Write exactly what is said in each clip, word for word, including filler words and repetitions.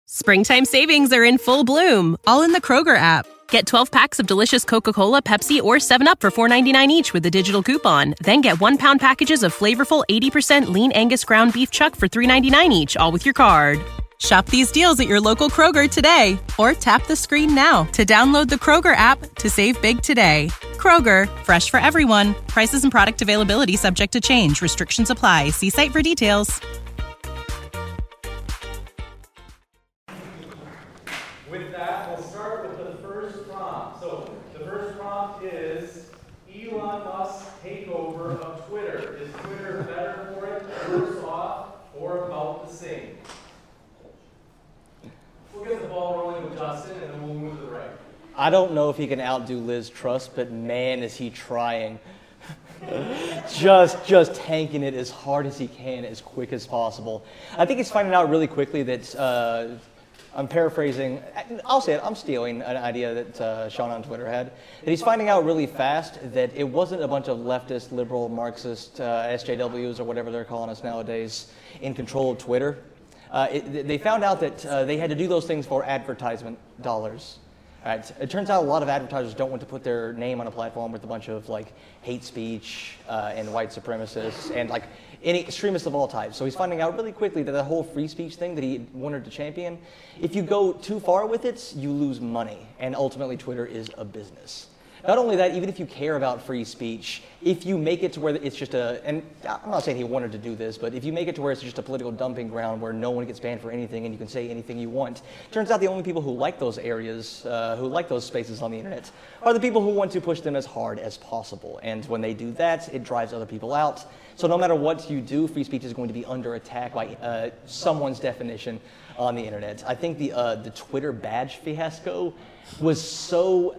Springtime savings are in full bloom, all in the Kroger app. Get twelve packs of delicious Coca-Cola, Pepsi, or seven up for four ninety-nine each with a digital coupon. Then get one-pound packages of flavorful eighty percent lean Angus ground beef chuck for three ninety-nine each, all with your card. Shop these deals at your local Kroger today, or tap the screen now to download the Kroger app to save big today. Kroger, fresh for everyone. Prices and product availability subject to change. Restrictions apply. See site for details. With that, we'll start with the first prompt. So the first prompt is Elon Musk's takeover of Twitter. Is Twitter better for it, worse off, or about the same? We'll get the ball rolling with Justin, and then we'll move to the right. I don't know if he can outdo Liz Truss, but man, is he trying. just just tanking it as hard as he can, as quick as possible. I think he's finding out really quickly that, uh, I'm paraphrasing, I'll say it, I'm stealing an idea that uh, Sean on Twitter had, that he's finding out really fast that it wasn't a bunch of leftist, liberal, Marxist, uh, S J Ws or whatever they're calling us nowadays in control of Twitter. Uh, it, they found out that uh, they had to do those things for advertisement dollars. All right. It turns out a lot of advertisers don't want to put their name on a platform with a bunch of like hate speech uh, and white supremacists and like any extremists of all types. So he's finding out really quickly that the whole free speech thing that he wanted to champion, if you go too far with it, you lose money. And ultimately, Twitter is a business. Not only that, even if you care about free speech, if you make it to where it's just a, and I'm not saying he wanted to do this, but if you make it to where it's just a political dumping ground where no one gets banned for anything and you can say anything you want, turns out the only people who like those areas, uh, who like those spaces on the internet, are the people who want to push them as hard as possible. And when they do that, it drives other people out. So no matter what you do, free speech is going to be under attack by uh, someone's definition on the internet. I think the uh, the Twitter badge fiasco was so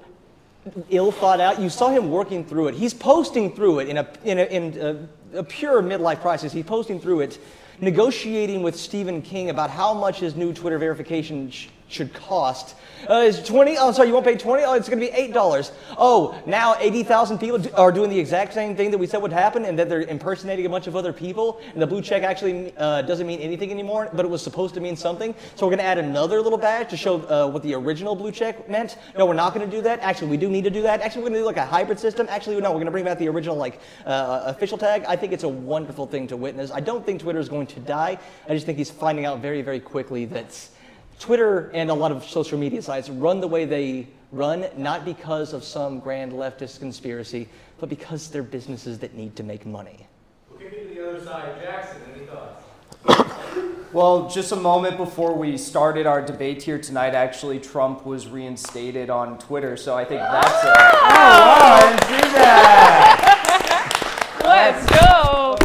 ill thought out. You saw him working through it. He's posting through it in a in a, in a, a pure midlife crisis. He's posting through it, negotiating with Stephen King about how much his new Twitter verification sh- should cost. Uh, is twenty? Oh, sorry, you won't pay twenty? Oh, it's going to be eight dollars. Oh, now eighty thousand people do, are doing the exact same thing that we said would happen, and that they're impersonating a bunch of other people, and the blue check actually uh, doesn't mean anything anymore, but it was supposed to mean something. So we're going to add another little badge to show uh, what the original blue check meant. No, we're not going to do that. Actually, we do need to do that. Actually, we're going to do like a hybrid system. Actually, no, we're going to bring back the original like uh, official tag. I think it's a wonderful thing to witness. I don't think Twitter is going to die. I just think he's finding out very, very quickly that Twitter and a lot of social media sites run the way they run, not because of some grand leftist conspiracy, but because they're businesses that need to make money. We'll kick it to the other side. Jackson, any thoughts? Well, just a moment before we started our debate here tonight, actually, Trump was reinstated on Twitter, so I think that's a... Oh, wow, I didn't see that! Let's go!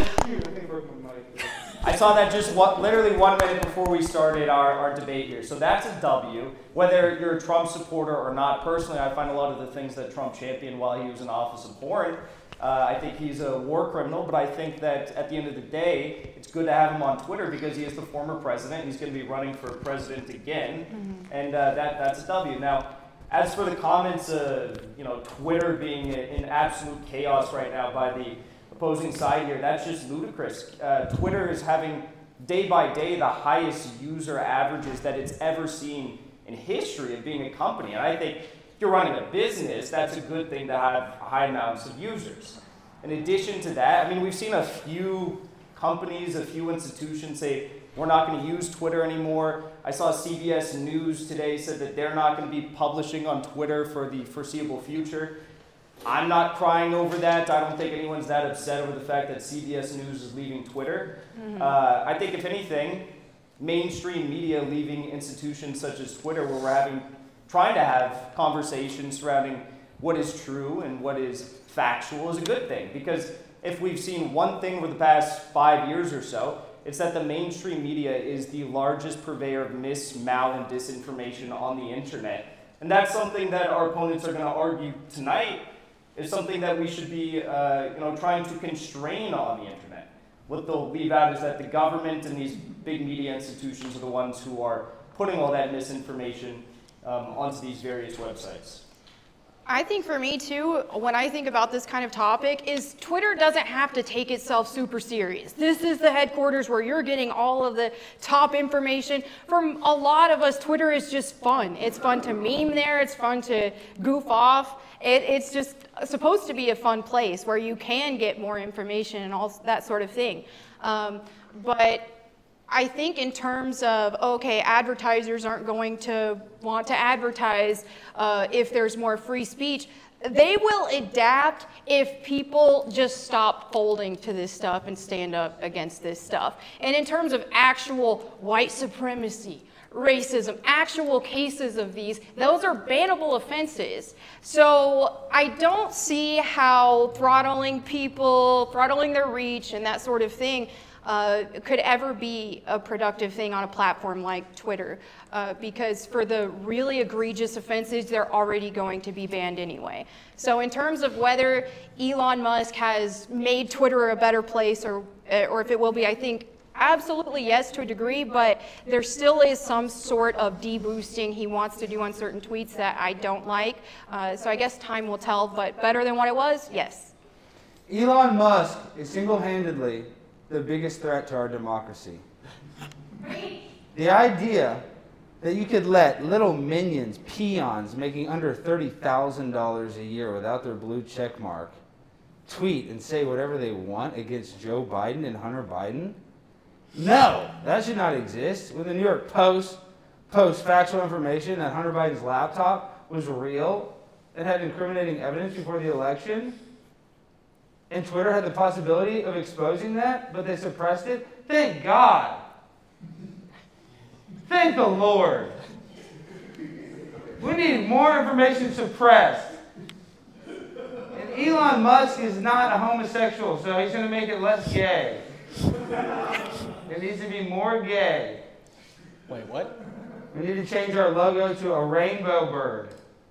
I saw that just one, literally one minute before we started our, our debate here. So that's a W. Whether you're a Trump supporter or not, personally, I find a lot of the things that Trump championed while he was in office abhorrent. Uh, I think he's a war criminal, but I think that at the end of the day, it's good to have him on Twitter because he is the former president. He's going to be running for president again, mm-hmm. and uh, that that's a W. Now, as for the comments of you know Twitter being in absolute chaos right now by the opposing side here, that's just ludicrous. Uh, Twitter is having day by day the highest user averages that it's ever seen in history of being a company, and I think if you're running a business, that's a good thing to have high amounts of users. In addition to that, I mean, we've seen a few companies, a few institutions say, we're not going to use Twitter anymore. I saw C B S News today said that they're not going to be publishing on Twitter for the foreseeable future. I'm not crying over that. I don't think anyone's that upset over the fact that C B S News is leaving Twitter. Mm-hmm. Uh, I think, if anything, mainstream media leaving institutions such as Twitter, where we're having, trying to have conversations surrounding what is true and what is factual, is a good thing. Because if we've seen one thing over the past five years or so, it's that the mainstream media is the largest purveyor of mis, mal, and disinformation on the internet. And that's something that our opponents are going to argue tonight is something that we should be uh, you know, trying to constrain on the internet. What they'll leave out is that the government and these big media institutions are the ones who are putting all that misinformation um, onto these various websites. I think for me too, when I think about this kind of topic, is Twitter doesn't have to take itself super serious. This is the headquarters where you're getting all of the top information. For a lot of us, Twitter is just fun. It's fun to meme there. It's fun to goof off. It, it's just supposed to be a fun place where you can get more information and all that sort of thing. Um, but I think in terms of, okay, advertisers aren't going to want to advertise uh, if there's more free speech. They will adapt if people just stop folding to this stuff and stand up against this stuff. And in terms of actual white supremacy, racism, actual cases of these, those are bannable offenses. So I don't see how throttling people, throttling their reach and that sort of thing Uh, could ever be a productive thing on a platform like Twitter, uh, because for the really egregious offenses, they're already going to be banned anyway. So in terms of whether Elon Musk has made Twitter a better place, or, or if it will be, I think absolutely yes to a degree, but there still is some sort of deboosting he wants to do on certain tweets that I don't like. Uh, so I guess time will tell, but better than what it was, yes. Elon Musk is single-handedly the biggest threat to our democracy. The idea that you could let little minions, peons, making under thirty thousand dollars a year without their blue check mark, tweet and say whatever they want against Joe Biden and Hunter Biden? No, that should not exist. When the New York Post posts factual information that Hunter Biden's laptop was real and had incriminating evidence before the election, and Twitter had the possibility of exposing that, but they suppressed it, thank God. Thank the Lord. We need more information suppressed. And Elon Musk is not a homosexual, so he's going to make it less gay. It needs to be more gay. Wait, what? We need to change our logo to a rainbow bird.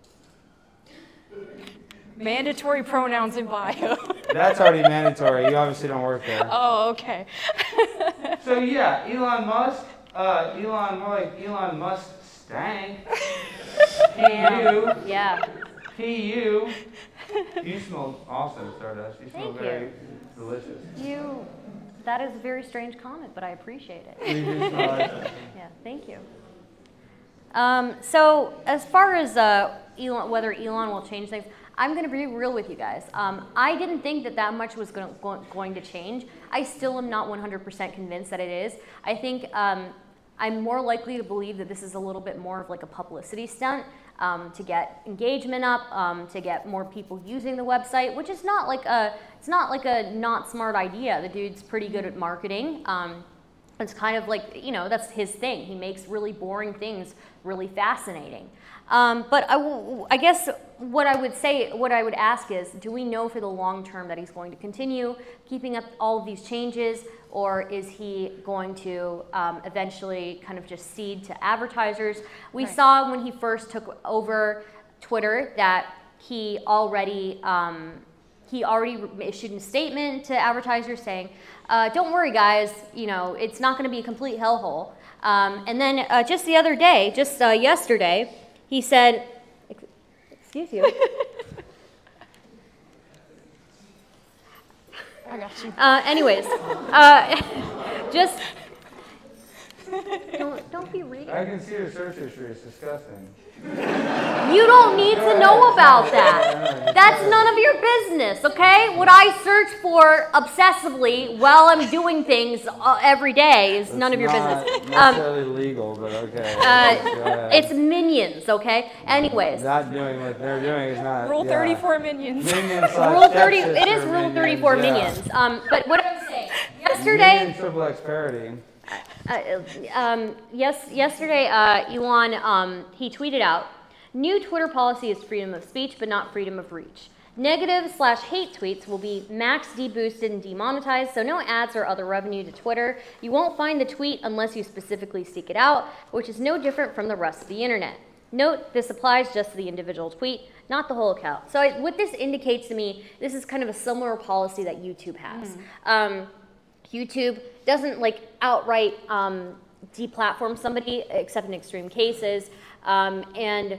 Mandatory pronouns in bio. That's already mandatory. You obviously don't work there. Oh, okay. So yeah, Elon Musk, uh, Elon, more like Elon Musk stank. P U. Yeah. P U. You smell awesome, Stardust. You smell Thank very you. delicious. You, that is a very strange comment, but I appreciate it. You do smell awesome. Yeah, thank you. Um, so as far as uh, Elon, whether Elon will change things, I'm going to be real with you guys. Um, I didn't think that that much was going, go, going to change. I still am not one hundred percent convinced that it is. I think um, I'm more likely to believe that this is a little bit more of like a publicity stunt um, to get engagement up, um, to get more people using the website, which is not like a, it's not like a not smart idea. The dude's pretty good at marketing. Um, it's kind of like, you know, that's his thing. He makes really boring things really fascinating. Um, but I, w I guess what I would say, what I would ask is, do we know for the long term that he's going to continue keeping up all of these changes, or is he going to um, eventually kind of just cede to advertisers? We Right. saw when he first took over Twitter that he already um, he already issued a statement to advertisers saying, uh, "Don't worry, guys. You know, it's not going to be a complete hellhole." Um, and then uh, just the other day, just uh, yesterday, he said, excuse you. I got you. Uh, anyways, uh, just don't, don't be reading. I can see your search history. It's disgusting. You don't need to know about that. That's none of your business, okay? What I search for obsessively while I'm doing things uh, every day is none of your Not business. Um, necessarily legal, but okay. uh, Go ahead. it's minions, okay? Anyways. Not doing what they're doing is not. Rule yeah. thirty-four minions. Minions slash Rule thirty, it stepsister is Rule minions, thirty-four yeah. minions. Um, but what I'm saying, yesterday, Minion triple X parody. uh, um, yes, yesterday, uh, Elon, um, he tweeted out, new Twitter policy is freedom of speech, but not freedom of reach. Negative slash hate tweets will be max deboosted and demonetized, so no ads or other revenue to Twitter. You won't find the tweet unless you specifically seek it out, which is no different from the rest of the internet. Note, this applies just to the individual tweet, not the whole account. So I, what this indicates to me, this is kind of a similar policy that YouTube has. Mm. Um, YouTube doesn't like outright um, deplatform somebody, except in extreme cases, um, and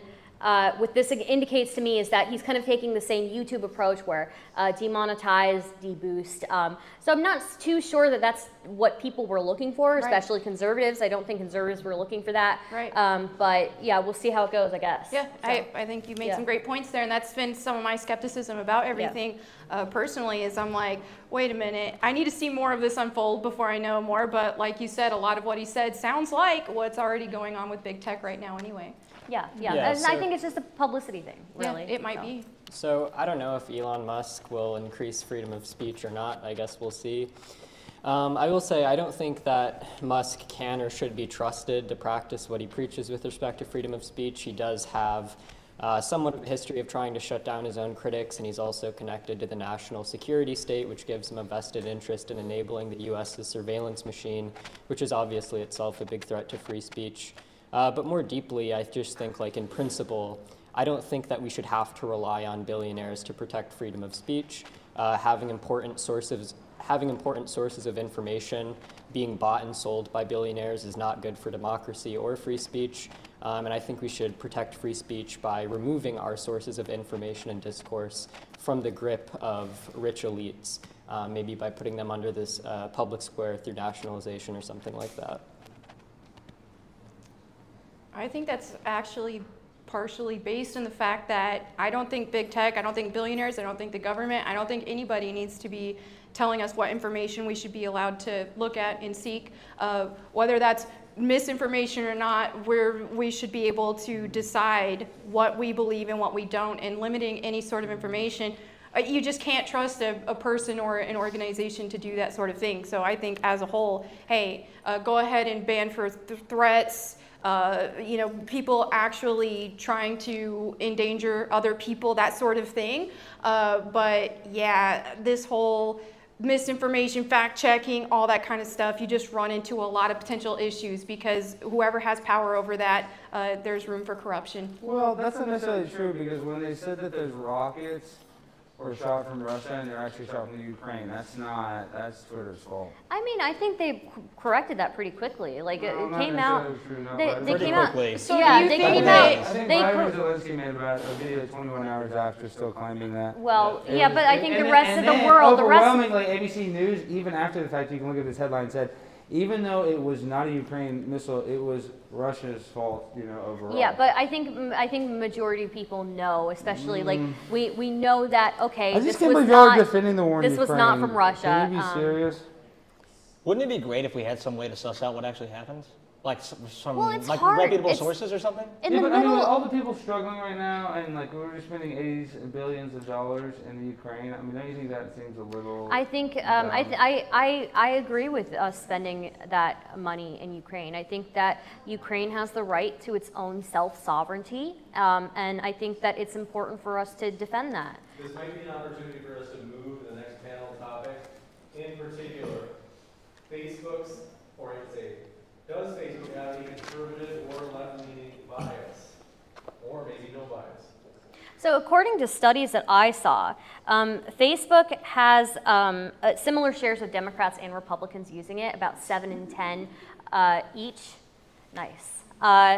uh, what this indicates to me is that he's kind of taking the same YouTube approach where uh, demonetize, deboost. Um, so I'm not too sure that that's what people were looking for, especially right. conservatives. I don't think conservatives were looking for that. Right. Um, but yeah, we'll see how it goes, I guess. Yeah, so, I, I think you made yeah. some great points there, and that's been some of my skepticism about everything. Yeah. Uh, personally, is I'm like, wait a minute, I need to see more of this unfold before I know more. But like you said, a lot of what he said sounds like what's already going on with big tech right now, anyway. Yeah, yeah, yeah and so, I think it's just a publicity thing, really. Yeah, it might so. be. So I don't know if Elon Musk will increase freedom of speech or not. I guess we'll see. Um, I will say I don't think that Musk can or should be trusted to practice what he preaches with respect to freedom of speech. He does have uh, somewhat of a history of trying to shut down his own critics, and he's also connected to the national security state, which gives him a vested interest in enabling the U S's surveillance machine, which is obviously itself a big threat to free speech. Uh, but more deeply, I just think, like in principle, I don't think that we should have to rely on billionaires to protect freedom of speech. Uh, having important sources, having important sources of information being bought and sold by billionaires is not good for democracy or free speech. Um, and I think we should protect free speech by removing our sources of information and discourse from the grip of rich elites, uh, maybe by putting them under this uh, public square through nationalization or something like that. I think that's actually partially based on the fact that I don't think big tech, I don't think billionaires, I don't think the government, I don't think anybody needs to be telling us what information we should be allowed to look at and seek. Uh, whether that's misinformation or not, where we should be able to decide what we believe and what we don't, and limiting any sort of information. Uh, you just can't trust a, a person or an organization to do that sort of thing. So I think as a whole, hey, uh, go ahead and ban for th threats, Uh, you know, people actually trying to endanger other people, that sort of thing. Uh, but yeah, this whole misinformation, fact checking, all that kind of stuff, you just run into a lot of potential issues because whoever has power over that, uh, there's room for corruption. Well, that's not necessarily true because when they said that there's rockets or shot from Russia and they're actually shot from Ukraine, that's not, that's Twitter's fault. I mean, I think they corrected that pretty quickly. Like, no, it came out. True, no, they they pretty came quickly. out. So yeah, you they think came they- out. I think They Byron cor- Zelensky made about a video twenty-one hours after still claiming that. well, It yeah, was- but I think and the then- rest and of the then world, the rest. overwhelmingly, A B C News, even after the fact, you can look at this headline, said, even though it was not a Ukraine missile, it was Russia's fault, you know, overall. Yeah, but I think I think the majority of people know, especially like we we know that okay, I just this can't was believe y'all are not defending the war in this Ukraine. was not from Russia. Can you be um, serious? Wouldn't it be great if we had some way to suss out what actually happened? Like some, some Well, it's like hard. reputable It's- sources or something? In yeah, the but I mean, middle, with all the people struggling right now, and like we're spending eighties and billions of dollars in the Ukraine. I mean, don't you think that seems a little? I think um, I, dumb? th I I I agree with us spending that money in Ukraine. I think that Ukraine has the right to its own self-sovereignty, um, and I think that it's important for us to defend that. This might be an opportunity for us to move to the next panel topic. In particular, Facebook's, or I'd say, does Facebook have a conservative or left-leaning bias? Or maybe no bias? So according to studies that I saw, um, Facebook has um, uh, similar shares of Democrats and Republicans using it, about seven and ten uh, each. Nice. Uh,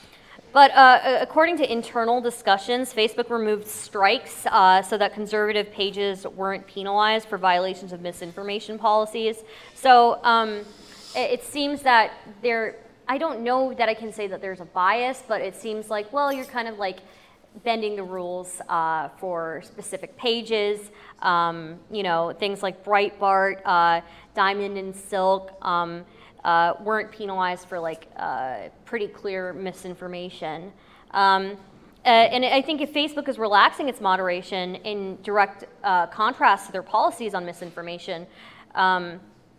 But uh, according to internal discussions, Facebook removed strikes uh, so that conservative pages weren't penalized for violations of misinformation policies. So um, it, it seems that there, I don't know that I can say that there's a bias, but it seems like, well, you're kind of like bending the rules uh, for specific pages. Um, you know, things like Breitbart, uh, Diamond and Silk, um, Uh, weren't penalized for like uh, pretty clear misinformation. Um, uh, and I think if Facebook is relaxing its moderation in direct uh, contrast to their policies on misinformation, um,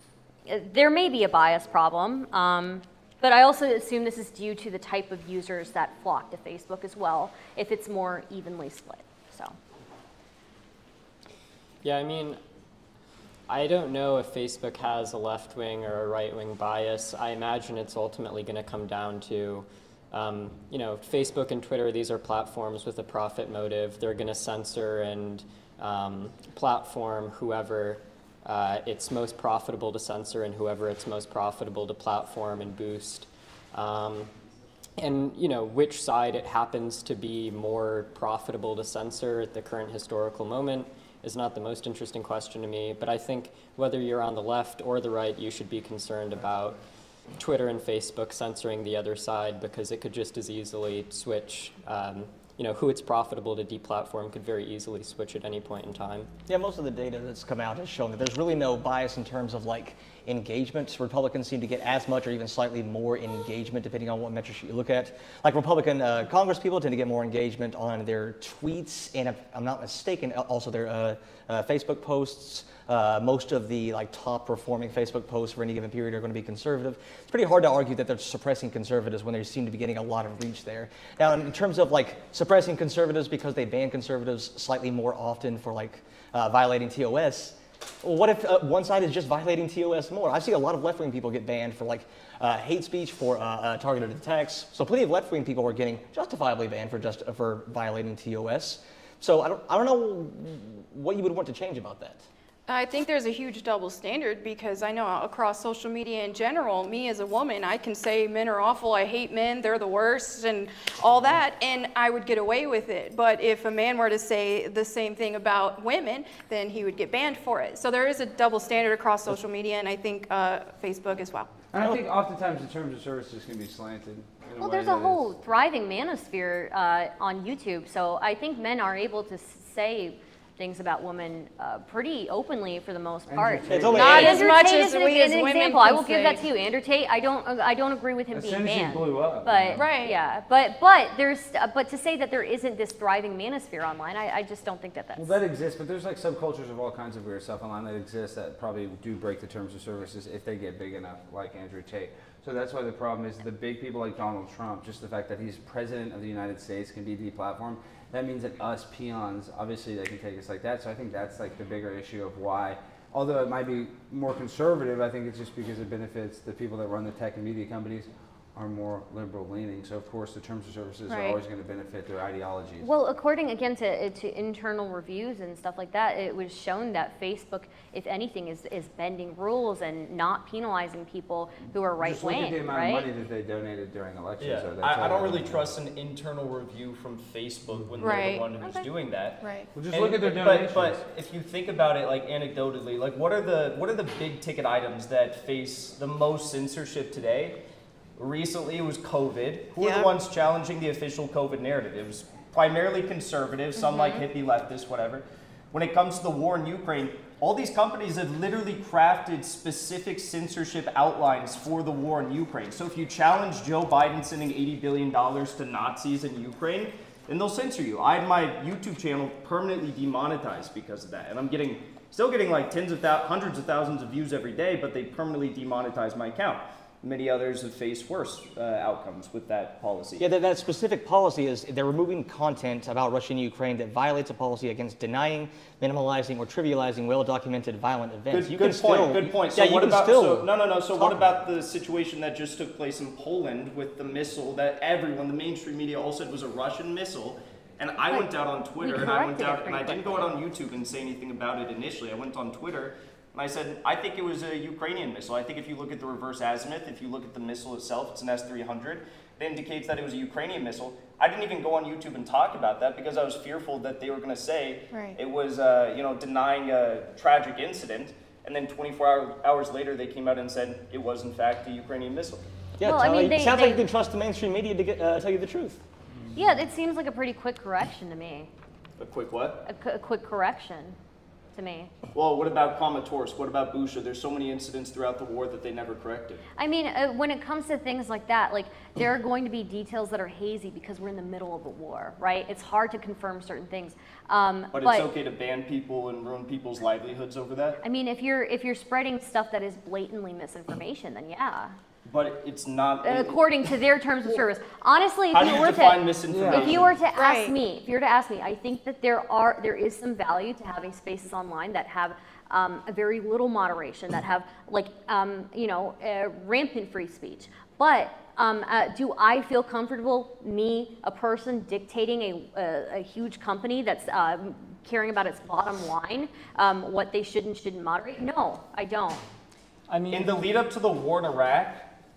there may be a bias problem. Um, but I also assume this is due to the type of users that flock to Facebook as well, if it's more evenly split. So. Yeah, I mean, I don't know if Facebook has a left-wing or a right-wing bias. I imagine it's ultimately going to come down to, um, you know, Facebook and Twitter, these are platforms with a profit motive. They're going to censor and um, platform whoever uh, it's most profitable to censor and whoever it's most profitable to platform and boost. Um, And, you know, which side it happens to be more profitable to censor at the current historical moment is not the most interesting question to me. But I think whether you're on the left or the right, you should be concerned about Twitter and Facebook censoring the other side, because it could just as easily switch. Um, you know, who it's profitable to deplatform could very easily switch at any point in time. Yeah, most of the data that's come out has shown that there's really no bias in terms of like engagement. Republicans seem to get as much or even slightly more engagement depending on what metrics you look at. Like Republican uh, Congress people tend to get more engagement on their tweets, and if I'm not mistaken, also their uh, uh, Facebook posts. Uh, most of the like top performing Facebook posts for any given period are going to be conservative. It's pretty hard to argue that they're suppressing conservatives when they seem to be getting a lot of reach there. Now, in terms of like suppressing conservatives because they ban conservatives slightly more often for like uh, violating T O S, well, what if uh, one side is just violating T O S more? I see a lot of left-wing people get banned for like uh, hate speech, for uh, uh, targeted attacks. So plenty of left-wing people are getting justifiably banned for just for violating T O S. So I don't, I don't know what you would want to change about that. I think there's a huge double standard, because I know across social media in general, me as a woman, I can say men are awful, I hate men, they're the worst, and all that, and I would get away with it. But if a man were to say the same thing about women, then he would get banned for it. So there is a double standard across social media, and I think uh, Facebook as well. And I think oftentimes the terms of services can be slanted. In Well, a there's way a that whole is- thriving manosphere uh, on YouTube, so I think men are able to s- say things about women uh, pretty openly for the most part. It's only Not eight. as much Andrew Tate as is an, we as an women example. I can will give that say. to you. Andrew Tate, I don't, uh, I don't agree with him As being soon as he banned. blew up, But yeah. Right. yeah, but but there's uh, but to say that there isn't this thriving manosphere online, I, I just don't think that that's. Well, that exists, but there's like subcultures of all kinds of weird stuff online that exist that probably do break the terms of services if they get big enough, like Andrew Tate. So that's why the problem is the big people like Donald Trump, just the fact that he's president of the United States can be deplatformed. That means that us peons, obviously they can take us like that. So I think that's like the bigger issue of why, although it might be more conservative, I think it's just because it benefits the people that run the tech and media companies are more liberal leaning. So of course the terms of services are Right. always going to benefit their ideologies. Well, according again to, to internal reviews and stuff like that, it was shown that Facebook, if anything, is, is bending rules and not penalizing people who are right Just look at wing, the amount right? of money that they donated during elections. Yeah, so that's I, I all don't they really know. trust an internal review from Facebook when they're Right. the one who's Okay. doing that. Right. Well, just And- look at their but- donations. But, if you think about it, like anecdotally, like what are the what are the big ticket items that face the most censorship today? Recently, it was COVID. Who are Yeah. the ones challenging the official COVID narrative? It was primarily conservative, some like Mm-hmm. hippie leftists, whatever. When it comes to the war in Ukraine, all these companies have literally crafted specific censorship outlines for the war in Ukraine. So if you challenge Joe Biden sending eighty billion dollars to Nazis in Ukraine, then they'll censor you. I had my YouTube channel permanently demonetized because of that, and I'm getting still getting like tens of thou- hundreds of thousands of views every day, but they permanently demonetized my account. Many others have faced worse uh, outcomes with that policy. Yeah, that, that specific policy is they're removing content about Russia and Ukraine that violates a policy against denying, minimalizing, or trivializing well-documented violent events. Good, You good can point. still- Good point. So yeah, you what can about still so, no, no, no. So what talk about the situation that just took place in Poland with the missile that everyone, the mainstream media, all said was a Russian missile? And I Right. went out on Twitter We and I went corrected it out and I pretty didn't go out on YouTube and say anything about it initially. I went on Twitter and I said I think it was a Ukrainian missile. I think if you look at the reverse azimuth, if you look at the missile itself, it's an S three hundred. It indicates that it was a Ukrainian missile. I didn't even go on YouTube and talk about that because I was fearful that they were going to say Right. it was, uh, you know, denying a tragic incident. And then twenty-four hour, hours later, they came out and said it was in fact a Ukrainian missile. Yeah, Well, I tell mean, you- they- sounds they- like you can trust the mainstream media to get, uh, tell you the truth. Yeah, it seems like a pretty quick correction to me. A quick what? A, cu- a quick correction to me. Well, what about Kramatorsk? What about Bucha? There's so many incidents throughout the war that they never corrected. I mean, uh, when it comes to things like that, like there are going to be details that are hazy because we're in the middle of a war, right? It's hard to confirm certain things. Um, But, it's okay to ban people and ruin people's livelihoods over that? I mean, if you're if you're spreading stuff that is blatantly misinformation, then yeah. But it's not. Uh, according to their terms of service. Honestly, if How do you you were define to misinformation? if you were to ask Right. me, if you were to ask me, I think that there are there is some value to having spaces online that have um, a very little moderation, that have like um, you know uh, rampant free speech. But um, uh, do I feel comfortable, me, a person, dictating a a, a huge company that's uh, caring about its bottom line, um, what they should and shouldn't moderate? No, I don't. I mean, In the lead up to the war in Iraq,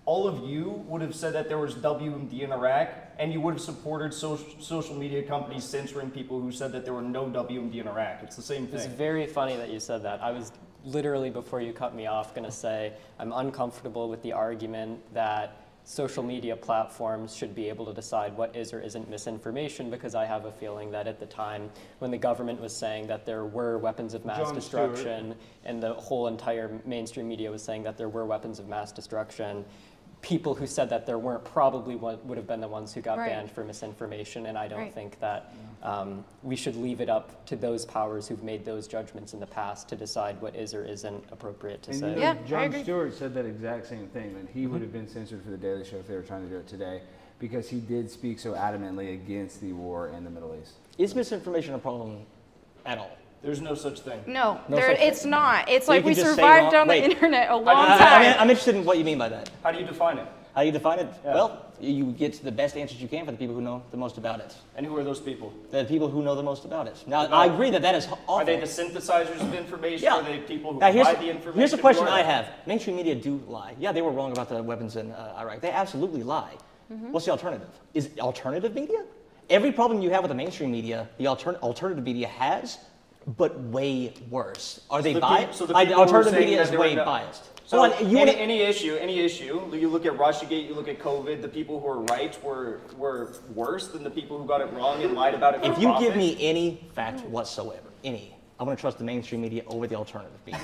all of you would have said that there was W M D in Iraq, and you would have supported social, social media companies censoring people who said that there were no W M D in Iraq. It's the same thing. It's very funny that you said that. I was literally, before you cut me off, going to say I'm uncomfortable with the argument that social media platforms should be able to decide what is or isn't misinformation, because I have a feeling that at the time when the government was saying that there were weapons of mass Jon destruction Stewart. and the whole entire mainstream media was saying that there were weapons of mass destruction, people who said that there weren't probably would have been the ones who got Right. banned for misinformation, and I don't Right. think that um, we should leave it up to those powers who've made those judgments in the past to decide what is or isn't appropriate to And say. you know, Yeah, I Jon agree. Stewart said that exact same thing, that he would have been censored for the Daily Show if they were trying to do it today, because he did speak so adamantly against the war in the Middle East. Is misinformation a problem at all? There's no such thing. No, No there, such thing. it's not. It's You like can we just say survived wrong- on wait. the internet a long I- I- time. I mean, I'm interested in what you mean by that. How do you define it? How do you define it? Yeah. Well, you get the best answers you can for the people who know the most about it. And who are those people? The people who know the most about it. Now, I agree that that is awful. Are they the synthesizers of information? Yeah. Are they people who Now, here's, provide the information? here's a question Who are I they? have. Mainstream media do lie. Yeah, they were wrong about the weapons in uh, Iraq. They absolutely lie. Mm-hmm. What's the alternative? Is it alternative media? Every problem you have with the mainstream media, the altern- alternative media has, but way worse. Are they the biased? peop- so the I- people who are alternative saying media that is there were way no- biased. So Hold on, you any, wanna- any issue, any issue, you look at Russiagate, you look at COVID, the people who are right were were worse than the people who got it wrong and lied about it for If you profit? give me any fact whatsoever, any, I'm going to trust the mainstream media over the alternative media.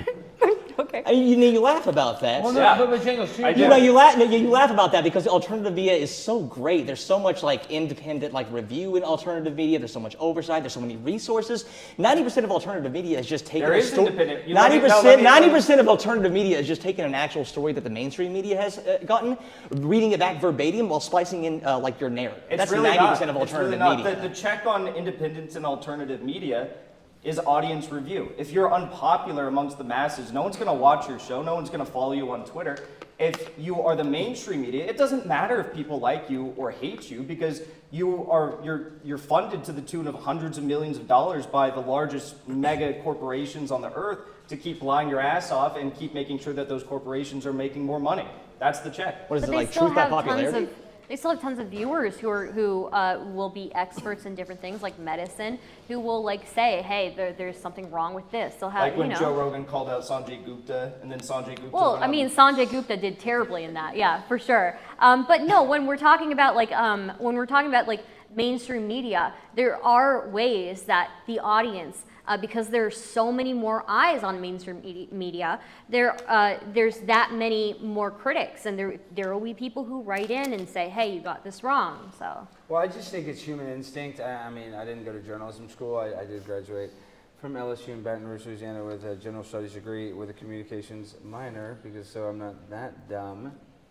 Okay. I mean, you, you laugh about that. Well, no, Yeah. but, but Django, seriously, I You do. know, you laugh, you, you laugh about that because the alternative media is so great. There's so much like independent like review in alternative media. There's so much oversight. There's so many resources. ninety percent of alternative media is just taking There a is sto- independent- you know, ninety let me- no, let percent, me- let me- ninety percent of alternative media is just taking an actual story that the mainstream media has uh, gotten, reading it back verbatim while splicing in uh, like your narrative. It's That's really ninety percent not. of It's really alternative not. media. The, the check on independence and alternative media is audience review. If you're unpopular amongst the masses, no one's going to watch your show. No one's going to follow you on Twitter. If you are the mainstream media, it doesn't matter if people like you or hate you, because you are you're you're funded to the tune of hundreds of millions of dollars by the largest mega corporations on the earth to keep lying your ass off and keep making sure that those corporations are making more money. That's the check. What is But it they like? still Truth by have tons popularity? of they still have tons of viewers who are who uh, will be experts in different things like medicine, who will like say, hey, there, there's something wrong with this. They'll have Like when you know. Joe Rogan called out Sanjay Gupta, and then Sanjay Gupta. Well, went I on- mean, Sanjay Gupta did terribly in that, yeah, for sure. Um, but no, when we're talking about like um, when we're talking about like mainstream media, there are ways that the audience, uh, because there's so many more eyes on mainstream me- media, there uh, there's that many more critics, and there there will be people who write in and say, hey, you got this wrong. So Well, I just think it's human instinct. I, I mean, I didn't go to journalism school. I, I did graduate from L S U in Baton Rouge, Louisiana, with a general studies degree with a communications minor, because so I'm not that dumb.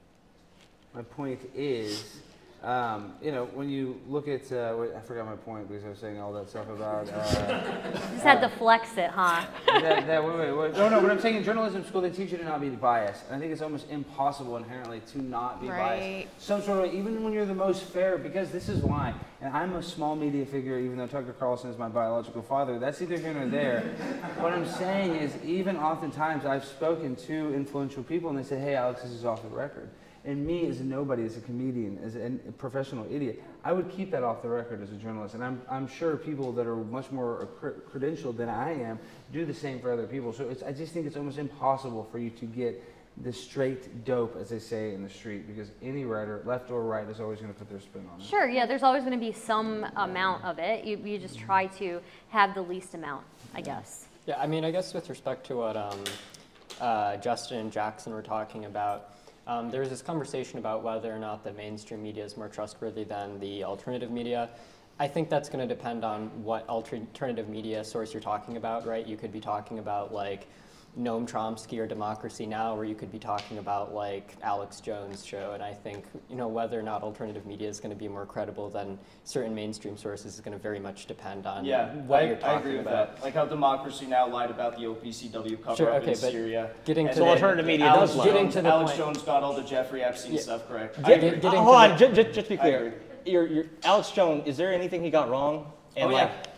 My point is, um, you know, when you look at, uh, wait, I forgot my point because I was saying all that stuff about. Uh, you just had to flex it, huh? that, that, wait, wait, wait. No, no, but I'm saying in journalism school, they teach you to not be biased. And I think it's almost impossible inherently to not be Right. biased. Some sort of, even when you're the most fair, because this is why. And I'm a small media figure, even though Tucker Carlson is my biological father. That's either here or there. What I'm saying is, even oftentimes I've spoken to influential people and they say, hey, Alex, this is off the record. And me as a nobody, as a comedian, as a professional idiot, I would keep that off the record as a journalist. And I'm, I'm sure people that are much more cr- credentialed than I am do the same for other people. So it's, I just think it's almost impossible for you to get the straight dope, as they say in the street, because any writer, left or right, is always going to put their spin on it. Sure, yeah, there's always going to be some amount of it. You, you just try to have the least amount, I guess. Yeah, I mean, I guess with respect to what um, uh, Justin and Jackson were talking about, um, there was this conversation about whether or not the mainstream media is more trustworthy than the alternative media. I think that's going to depend on what alternative media source you're talking about, right? You could be talking about like Noam Chomsky or Democracy Now!, or you could be talking about like Alex Jones' show. And I think, you know, whether or not alternative media is going to be more credible than certain mainstream sources is going to very much depend on Yeah, what I, you're I talking agree with about. that. Like how Democracy Now! Lied about the O P C W cover Sure, up okay, in but Syria. getting And to So then alternative media Alex does lie. Jones, Getting to the Alex point- Jones got all the Jeffrey Epstein Yeah. stuff correct. I Get- agree. get- getting Uh, hold to on, the- just, just, just to be I clear. agree. Your, your Alex Jones, is there anything he got wrong? And Oh, like, yeah.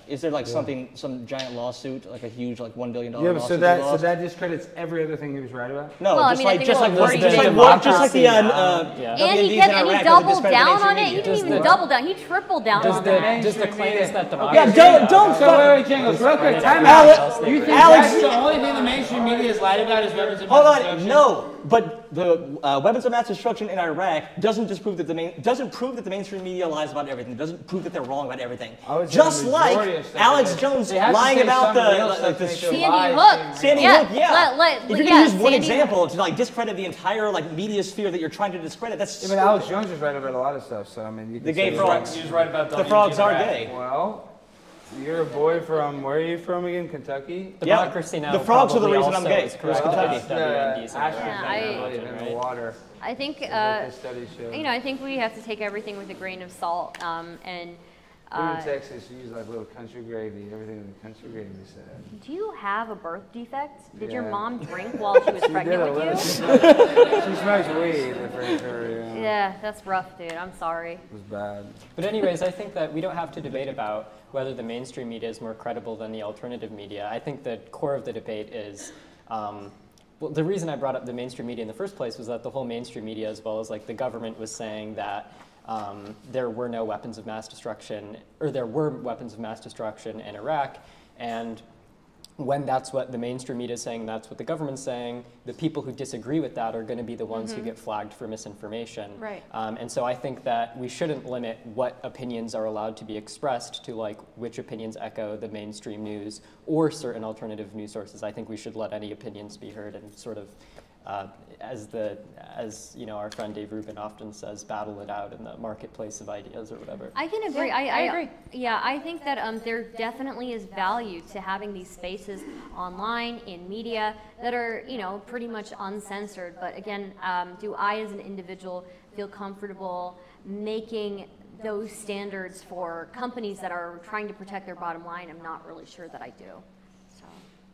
is there like something, some giant lawsuit, like a huge, like one billion dollar Yeah, lawsuit? but so that they so lost? that discredits every other thing he was right about. No, Well, I just mean, I like think just we're like already just like doing war, just like the uh, democracy uh, now. Yeah. W And M he Ds kept, in and he Iraq doubled discredited the down on mainstream it. He media. didn't Does even the- double down. He tripled down Does on the, that. does the claims that Okay, democracy... Yeah, don't don't So fuck. wait, wait, Jingles, real quick, time Alex- out. You think Alex- that's the only thing the mainstream media is lied about is weapons of Hold mass on, destruction? no. But the uh, weapons of mass destruction in Iraq doesn't disprove that the main doesn't prove that the mainstream media lies about everything. Doesn't prove that they're wrong about everything. I would say Just the like majority of stuff Alex is. Jones They have to lying say about the some real like, stuff the to make their Sandy lies Hook. seem Sandy Yeah, Hook, yeah. let- let- if you're gonna yeah, use one Sandy example to like discredit the entire like media sphere that you're trying to discredit, that's Yeah, but Alex Jones was right about a lot of stuff, so I mean, you the can gay say frogs. He was right about The frogs are gay. Well, you're a boy from where are you from again? Kentucky. Yeah. Democracy Now! The frogs are the probably reason I'm also gay. is It correct was about Kentucky. the W M Ds in ashes Iraq, Yeah, I, I- believe in the right? water. I think, Is uh, what the studies show. you know, I think we have to take everything with a grain of salt. Um, and Here uh, in Texas, you use like little country gravy. Everything in the country gravy said. do you have a birth defect? Did your Yeah. mom drink while she was She did pregnant a with little. you? She smoked, she smokes weed. For her, yeah. Yeah, that's rough, dude. I'm sorry. It was bad. But anyways, I think that we don't have to debate about whether the mainstream media is more credible than the alternative media. I think the core of the debate is, um, well, the reason I brought up the mainstream media in the first place was that the whole mainstream media, as well as like the government, was saying that um, there were no weapons of mass destruction, or there were weapons of mass destruction in Iraq, and when that's what the mainstream media is saying, that's what the government's saying, the people who disagree with that are going to be the ones who get flagged for misinformation. Right. Um, and so I think that we shouldn't limit what opinions are allowed to be expressed to like which opinions echo the mainstream news or certain alternative news sources. I think we should let any opinions be heard and sort of, uh, as the as you know, our friend Dave Rubin often says, battle it out in the marketplace of ideas or whatever. I can agree. Yeah, I, I agree. Yeah, I think that um, there definitely is value to having these spaces online, in media, that are, you know, pretty much uncensored. But again, um, do I as an individual feel comfortable making those standards for companies that are trying to protect their bottom line? I'm not really sure that I do. So.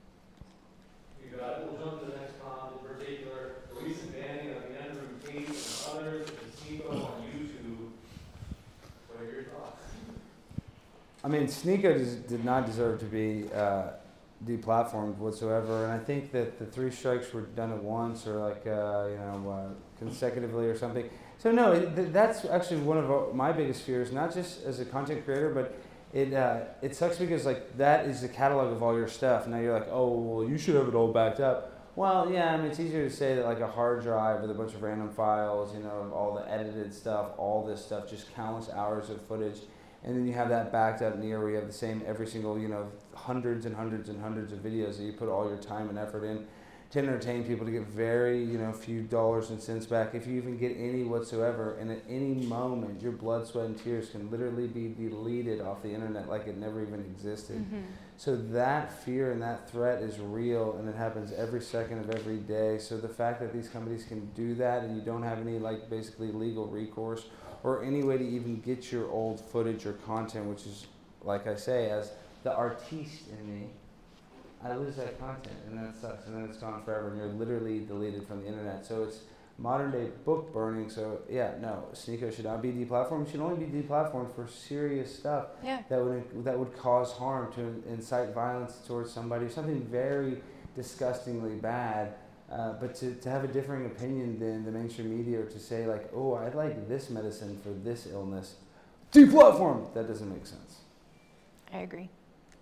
You got it. We'll jump to the next comment, in particular, the recent banning of the Andrew Tate and others of Sneeko on YouTube. What are your thoughts? I mean, Sneeko does, did not deserve to be uh, deplatformed whatsoever, and I think that the three strikes were done at once, or like uh, you know uh, consecutively or something. So no, it, th- that's actually one of uh, my biggest fears, not just as a content creator, but it uh, it sucks because like that is the catalog of all your stuff. Now you're like, oh, well, you should have it all backed up. Well, yeah, I mean, it's easier to say that like a hard drive with a bunch of random files, you know, all the edited stuff, all this stuff, just countless hours of footage. And then you have that backed up near where you have the same every single, you know, hundreds and hundreds and hundreds of videos that you put all your time and effort in to entertain people to get very, you know, few dollars and cents back, if you even get any whatsoever. And at any moment, your blood, sweat, and tears can literally be deleted off the internet like it never even existed. Mm-hmm. So that fear and that threat is real, and it happens every second of every day. So the fact that these companies can do that, and you don't have any, like, basically legal recourse or any way to even get your old footage or content, which is, like I say, as the artiste in me, I lose that content, and that sucks, and then it's gone forever, and you're literally deleted from the internet. So it's modern day book burning. So yeah, no, Sneeko should not be deplatformed. It should only be deplatformed for serious stuff Yeah. that would that would cause harm, to incite violence towards somebody, something very disgustingly bad. Uh, but to, to have a differing opinion than the mainstream media, or to say like, oh, I'd like this medicine for this illness, deplatformed, that doesn't make sense. I agree.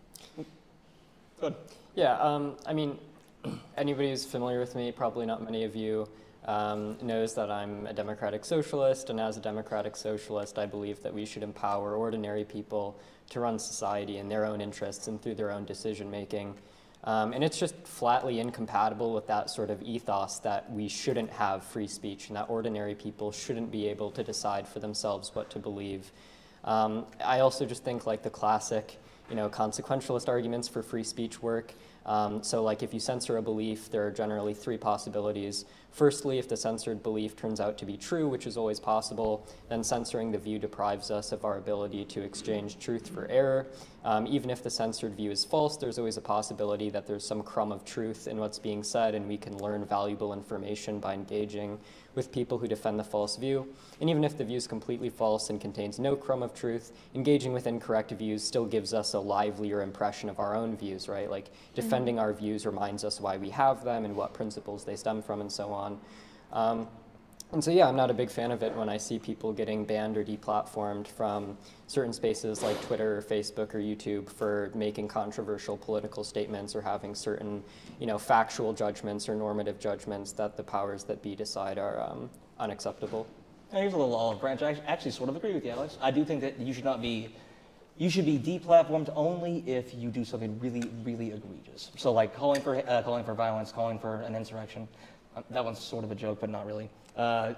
Good. Yeah, um, I mean, anybody who's familiar with me, probably not many of you, um, knows that I'm a democratic socialist, and as a democratic socialist, I believe that we should empower ordinary people to run society in their own interests and through their own decision making. Um, and it's just flatly incompatible with that sort of ethos that we shouldn't have free speech and that ordinary people shouldn't be able to decide for themselves what to believe. Um, I also just think like the classic, you know, consequentialist arguments for free speech work. Um, so like if you censor a belief, there are generally three possibilities. Firstly, if the censored belief turns out to be true, which is always possible, then censoring the view deprives us of our ability to exchange truth for error. Um, even if the censored view is false, there's always a possibility that there's some crumb of truth in what's being said, and we can learn valuable information by engaging with people who defend the false view. And even if the view is completely false and contains no crumb of truth, engaging with incorrect views still gives us a livelier impression of our own views, right? Like defending mm-hmm. our views reminds us why we have them and what principles they stem from and so on. Um, and so yeah, I'm not a big fan of it when I see people getting banned or deplatformed from certain spaces like Twitter or Facebook or YouTube for making controversial political statements or having certain, you know, factual judgments or normative judgments that the powers that be decide are um, unacceptable. And here's a little olive branch. I actually sort of agree with you, Alex. I do think that you should not be, you should be deplatformed only if you do something really, really egregious. So like calling for uh, calling for violence, calling for an insurrection. Uh, that one's sort of a joke, but not really. Uh,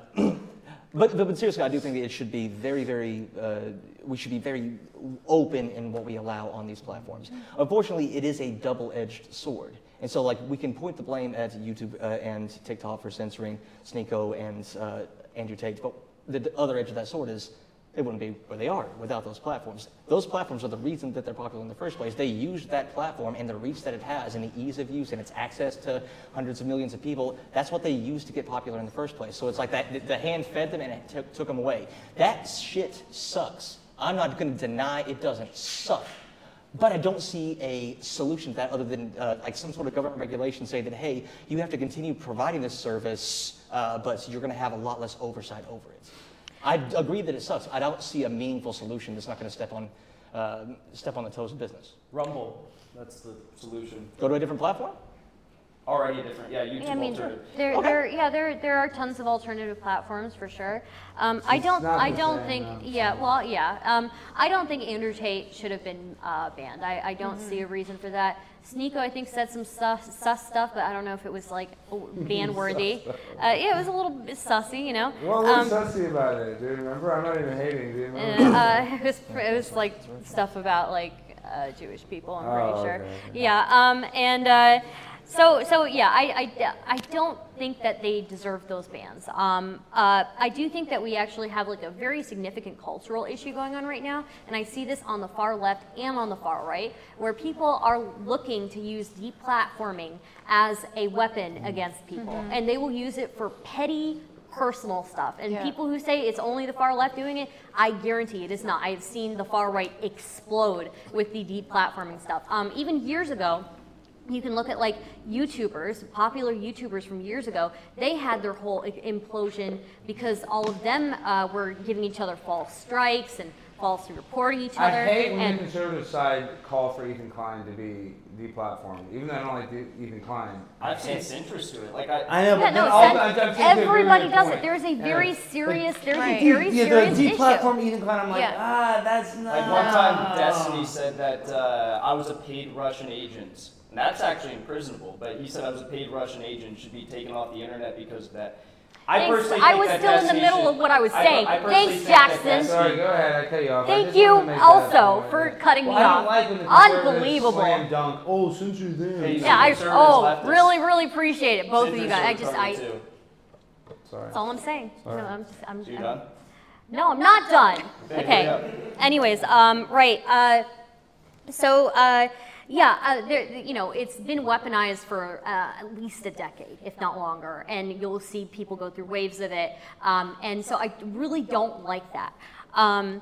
but, but but seriously, I do think that it should be very, very. Uh, we should be very open in what we allow on these platforms. Unfortunately, it is a double-edged sword. And so, like, we can point the blame at YouTube uh, and TikTok for censoring Sneako and uh, Andrew Tate, but the, the other edge of that sword is they wouldn't be where they are without those platforms. Those platforms are the reason that they're popular in the first place. They used that platform and the reach that it has and the ease of use and its access to hundreds of millions of people. That's what they used to get popular in the first place. So it's like that the hand fed them and it took, took them away. That shit sucks. I'm not going to deny it doesn't suck. But I don't see a solution to that other than uh, like some sort of government regulation saying that, hey, you have to continue providing this service, uh, but you're going to have a lot less oversight over it. I agree that it sucks. I don't see a meaningful solution that's not going to step on, uh, step on the toes of business. Rumble, that's the solution. Go to a different platform? Already different, yeah, YouTube yeah, I mean, alternative. there, Okay. there, yeah, there, there are tons of alternative platforms for sure. Um, I don't, not I the don't same, think, no. yeah, well, yeah, um, I don't think Andrew Tate should have been uh, banned. I, I don't Mm-hmm. see a reason for that. Sneako, I think, said some sus, sus stuff, but I don't know if it was like ban-worthy. uh, yeah, it was a little bit sussy, you know. What was Um, sussy about it? Do you remember? I'm not even hating. Do you uh, remember? uh, it was, it was like stuff about like uh, Jewish people. I'm pretty Oh, sure. okay, okay. Yeah, um, and. Uh, So, so yeah, I, I, I don't think that they deserve those bans. Um, uh, I do think that we actually have like a very significant cultural issue going on right now, and I see this on the far left and on the far right, where people are looking to use deplatforming as a weapon against people, mm-hmm. and they will use it for petty personal stuff. And Yeah. people who say it's only the far left doing it, I guarantee it is not. I have seen the far right explode with the deplatforming stuff. Um, even years ago, you can look at like YouTubers, popular YouTubers from years ago, they had their whole implosion because all of them uh, were giving each other false strikes and falsely reporting each other. I hate when and the conservative side call for Ethan Klein to be deplatformed, even though I don't like the- Ethan Klein. I've seen interest to it. Like I, I know, yeah, but no, then all sen- I'm- I'm saying to agree with everybody your does point. it. There's a very Yeah. serious, there's Right. a very Yeah, serious the issue. deplatform Ethan Klein, I'm like, Yeah. ah, that's not. like one time Destiny said that uh, I was a paid Russian agent. And that's actually imprisonable, but he said I was a paid Russian agent, should be taken off the internet because of that. I Thanks. personally I think was that still in the Destiny middle should- of what I was I- saying. I personally Thanks, think that Jackson. Destiny- Sorry, go ahead. I cut you off. I Thank just you wanted to make also that for point. cutting me Well, I off. don't like when the conservatives Unbelievable. slam dunk. Oh, censor them. Hey, Yeah, I Conservatives, oh leftists. really, really appreciate it, both of you Citrus guys. I are just covered I. too. Sorry. That's all I'm saying. Sorry. No, I'm just, I'm, So you I'm- done? No, I'm not done. There you Okay. go. Anyways, um, right. Uh, so, uh, yeah, uh, there, you know, it's been weaponized for uh, at least a decade, if not longer, and you'll see people go through waves of it. Um, and so I really don't like that. Um,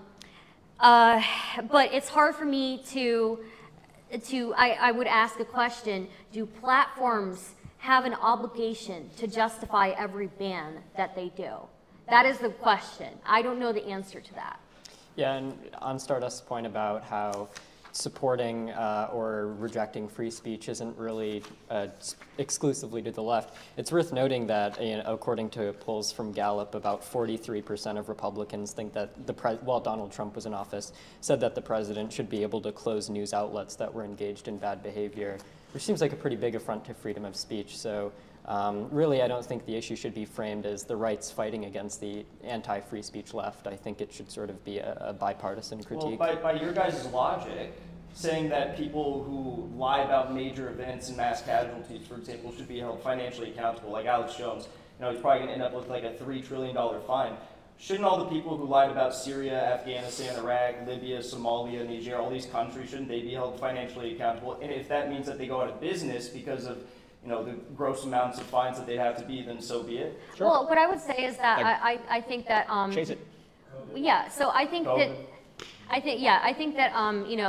uh, but it's hard for me to, to I, I would ask a question, do platforms have an obligation to justify every ban that they do? That is the question. I don't know the answer to that. Yeah, and on Stardust's point about how supporting uh, or rejecting free speech isn't really uh, exclusively to the left. It's worth noting that, you know, according to polls from Gallup, about forty-three percent of Republicans think that the pre while Donald Trump was in office, said that the president should be able to close news outlets that were engaged in bad behavior, which seems like a pretty big affront to freedom of speech. So um, really, I don't think the issue should be framed as the rights fighting against the anti-free speech left. I think it should sort of be a, a bipartisan critique. Well, by, by your guys' logic, saying that people who lie about major events and mass casualties, for example, should be held financially accountable, like Alex Jones, you know, he's probably going to end up with like a three trillion dollar fine. Shouldn't all the people who lied about Syria, Afghanistan, Iraq, Libya, Somalia, Niger, all these countries, shouldn't they be held financially accountable? And if that means that they go out of business because of, you know, the gross amounts of fines that they'd have to be, then so be it. Sure. Well, what I would say is that Like- I, I, I think that um, Chase it. yeah. So I think that COVID. I think yeah. I think that um, you know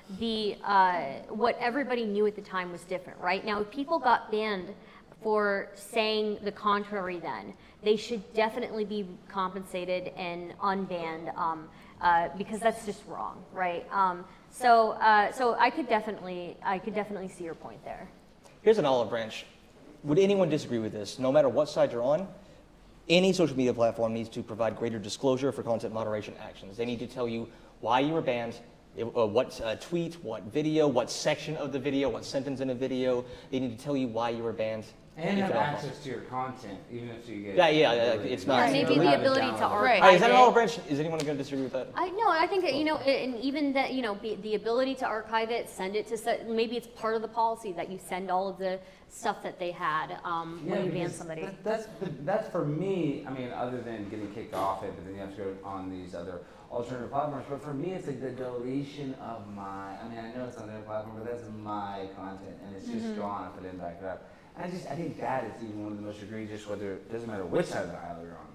the uh, what everybody knew at the time was different, right? Now, if people got banned for saying the contrary, then they should definitely be compensated and unbanned um, uh, because that's just wrong, right? Um, so, uh, so I could definitely, I could definitely see your point there. Here's an olive branch. Would anyone disagree with this? No matter what side you're on, any social media platform needs to provide greater disclosure for content moderation actions. They need to tell you why you were banned, it, uh, what uh, tweet, what video, what section of the video, what sentence in a video. They need to tell you why you were banned. And have access to your content, even if you get. Yeah, yeah, yeah it's not. Yeah, maybe the ability to archive Right. Is that an it. olive branch? Is anyone going to disagree with that? I no, I think that, you know, and even that, you know, be, the ability to archive it, send it to, se- maybe it's part of the policy that you send all of the stuff that they had um, Yeah, when you ban because somebody. that- That's, that's for me, I mean, other than getting kicked off it, but then you have to go on these other alternative platforms. But for me, it's like the deletion of my, I mean, I know it's on their platform, but that's my content, and it's just Mhm. gone if I didn't back it up. I just, I think that is even one of the most egregious, whether, it doesn't matter which side of the aisle you're on.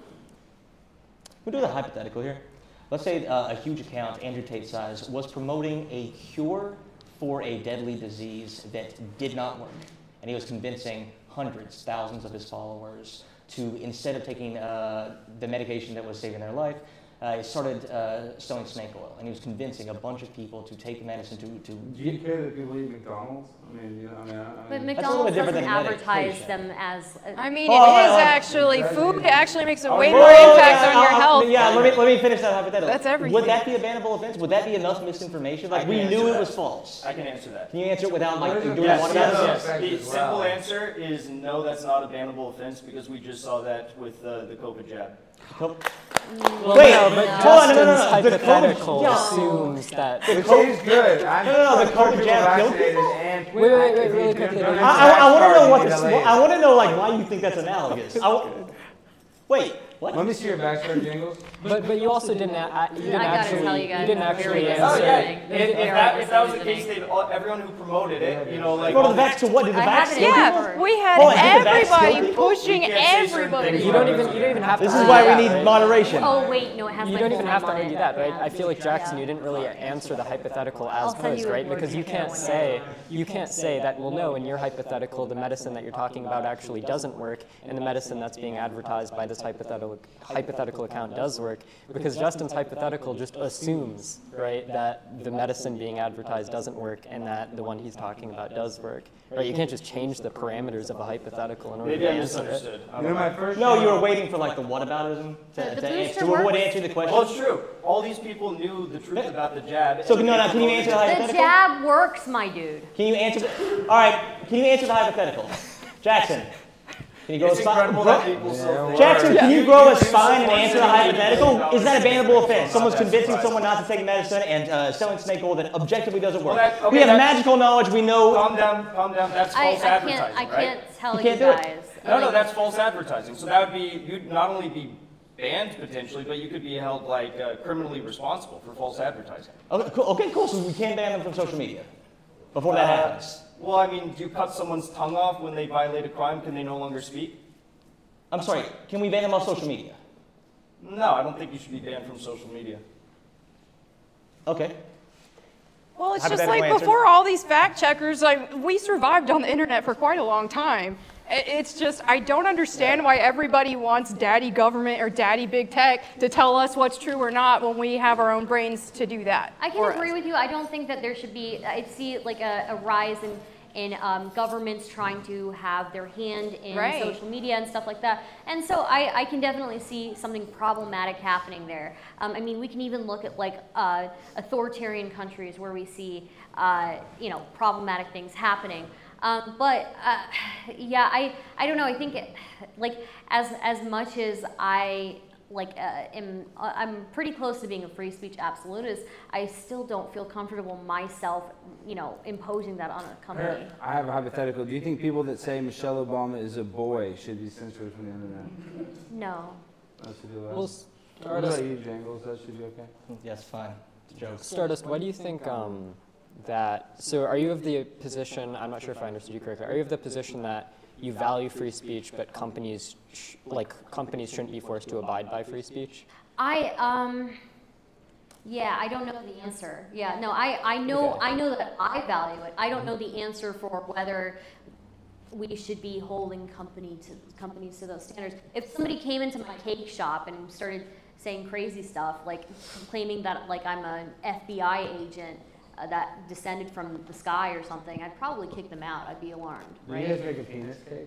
We'll do the hypothetical here. Let's say uh, a huge account, Andrew Tate size, was promoting a cure for a deadly disease that did not work. And he was convincing hundreds, thousands of his followers to, instead of taking uh, the medication that was saving their life, uh, he started uh, selling snake oil. And he was convincing a bunch of people to take the medicine to... to Do you care that people eat McDonald's? I mean, you know, I mean, I, I But mean, McDonald's doesn't than advertise medication. them as. A, I mean, Oh, it oh, is oh. actually food. Actually makes a way Oh, more yeah, impact yeah, on your I'll- health. Yeah, let me, let me finish that hypothetical. That's everything. Would that be a bannable offense? Would that be enough misinformation? Like, I we can knew answer it that. was false. I can answer that. Can you answer it without, like, doing Yes, one yes, about yes. it? The as simple well. answer is no, that's not a bannable offense because we just saw that with uh, the COVID jab. Well, Wait, no, but hold on, no, no, Justin's no. The hypothetical COVID yeah. assumes that. which is good. I'm No, no, no, the for COVID people jab killed vaccinated people? and Wait, wait, wait, if you really do quickly, go to though. the I, I, I want to tax know card, what you this. get a I want to know like why you think that's analogous. I w- wait, what? Let me see your backstory jingles. But but you also didn't a- you didn't I gotta actually tell you guys, you didn't I'm actually very Oh answer. yeah, Interesting. if, if Very that if that was the interesting. case, they'd all, everyone who promoted it, you know, like Go to the vax to what? Did the I vax haven't kill yet. people? Yeah, we had Hold on, did the vax kill everybody people? pushing We can't say certain everybody. things You don't even you don't even have to. This is argue why we that, need right? moderation. Oh wait, no, it has. You my don't whole even have to name on argue it. that, right? Yeah. I feel like Jackson, Yeah. you didn't really answer the hypothetical as I'll send posed, you a right? more Because you detailed can't one. say you can't say that. Well, no, in your hypothetical, the medicine that you're talking about actually doesn't work, and the medicine that's being advertised by this hypothetical hypothetical account does work, because Justin's hypothetical just assumes, right, that the medicine being advertised doesn't work and that the one he's talking about does work, right? You can't just change the parameters of a hypothetical in order maybe to I answer it. misunderstood. I You don't know, know. my first. No, you were waiting for like the whataboutism to, The- the to, answer, booster to avoid works. answering the question. Well, it's true. All these people knew the truth about the jab. So and no, they no, can you promoted answer it. the The hypothetical? jab works, my dude. Can you answer the? All right, can you answer the hypothetical? Jackson, can you grow a It's spine? incredible that people still think. Jackson, can you grow a spine and Yeah. answer the hypothetical? Is that a bannable offense? Someone's convincing someone not to take medicine and uh, selling snake oil that objectively doesn't work. Well, that- okay, we have that's- magical knowledge. We know. Calm down, calm down. That's I, false I advertising, can't. I right? can't tell You you, can't do it. guys. No, no, Like, that's false advertising. So that would be, you'd not only be banned potentially, but you could be held like uh, criminally responsible for false advertising. Okay, cool. Okay, cool. So we can ban them from social media before that Uh, happens. Well, I mean, do you cut someone's tongue off when they violate a crime? Can they no longer speak? I'm sorry. Can we ban them off social media? No, I don't think you should be banned from social media. Okay. Well, it's just Hypothetical like answer. before all these fact checkers, like we survived on the internet for quite a long time. I- It's just, I don't understand why everybody wants daddy government or daddy big tech to tell us what's true or not when we have our own brains to do that. I can for agree us. with you. I don't think that there should be. I see like a, a rise in in um, governments trying to have their hand in Right. social media and stuff like that. And so I, I can definitely see something problematic happening there. Um, I mean, we can even look at like uh, authoritarian countries where we see, uh, you know, problematic things happening. Um, but uh, yeah, I, I don't know. I think it, like as as much as I like uh, am uh, I'm pretty close to being a free speech absolutist, I still don't feel comfortable myself, you know, imposing that on a company. I have a hypothetical. Do you think people that say Michelle Obama is a boy should be censored from the internet? No. That should be allowed. Well, What Stardust, about you, Jangles? That should be okay. Yes, fine. It's a joke. Stardust, why do you think um, that? So, are you of the position? I'm not sure if I understood you correctly. Are you of the position that you value free speech, but companies, sh- like companies, shouldn't be forced to abide by free speech? I um Yeah, I don't know the answer. Yeah, no, I, I know Okay. I know that I value it. I don't know the answer for whether we should be holding company to companies to those standards. If somebody came into my cake shop and started saying crazy stuff, like claiming that like I'm an F B I agent uh, that descended from the sky or something, I'd probably kick them out. I'd be alarmed, Do right? you guys make a penis cake?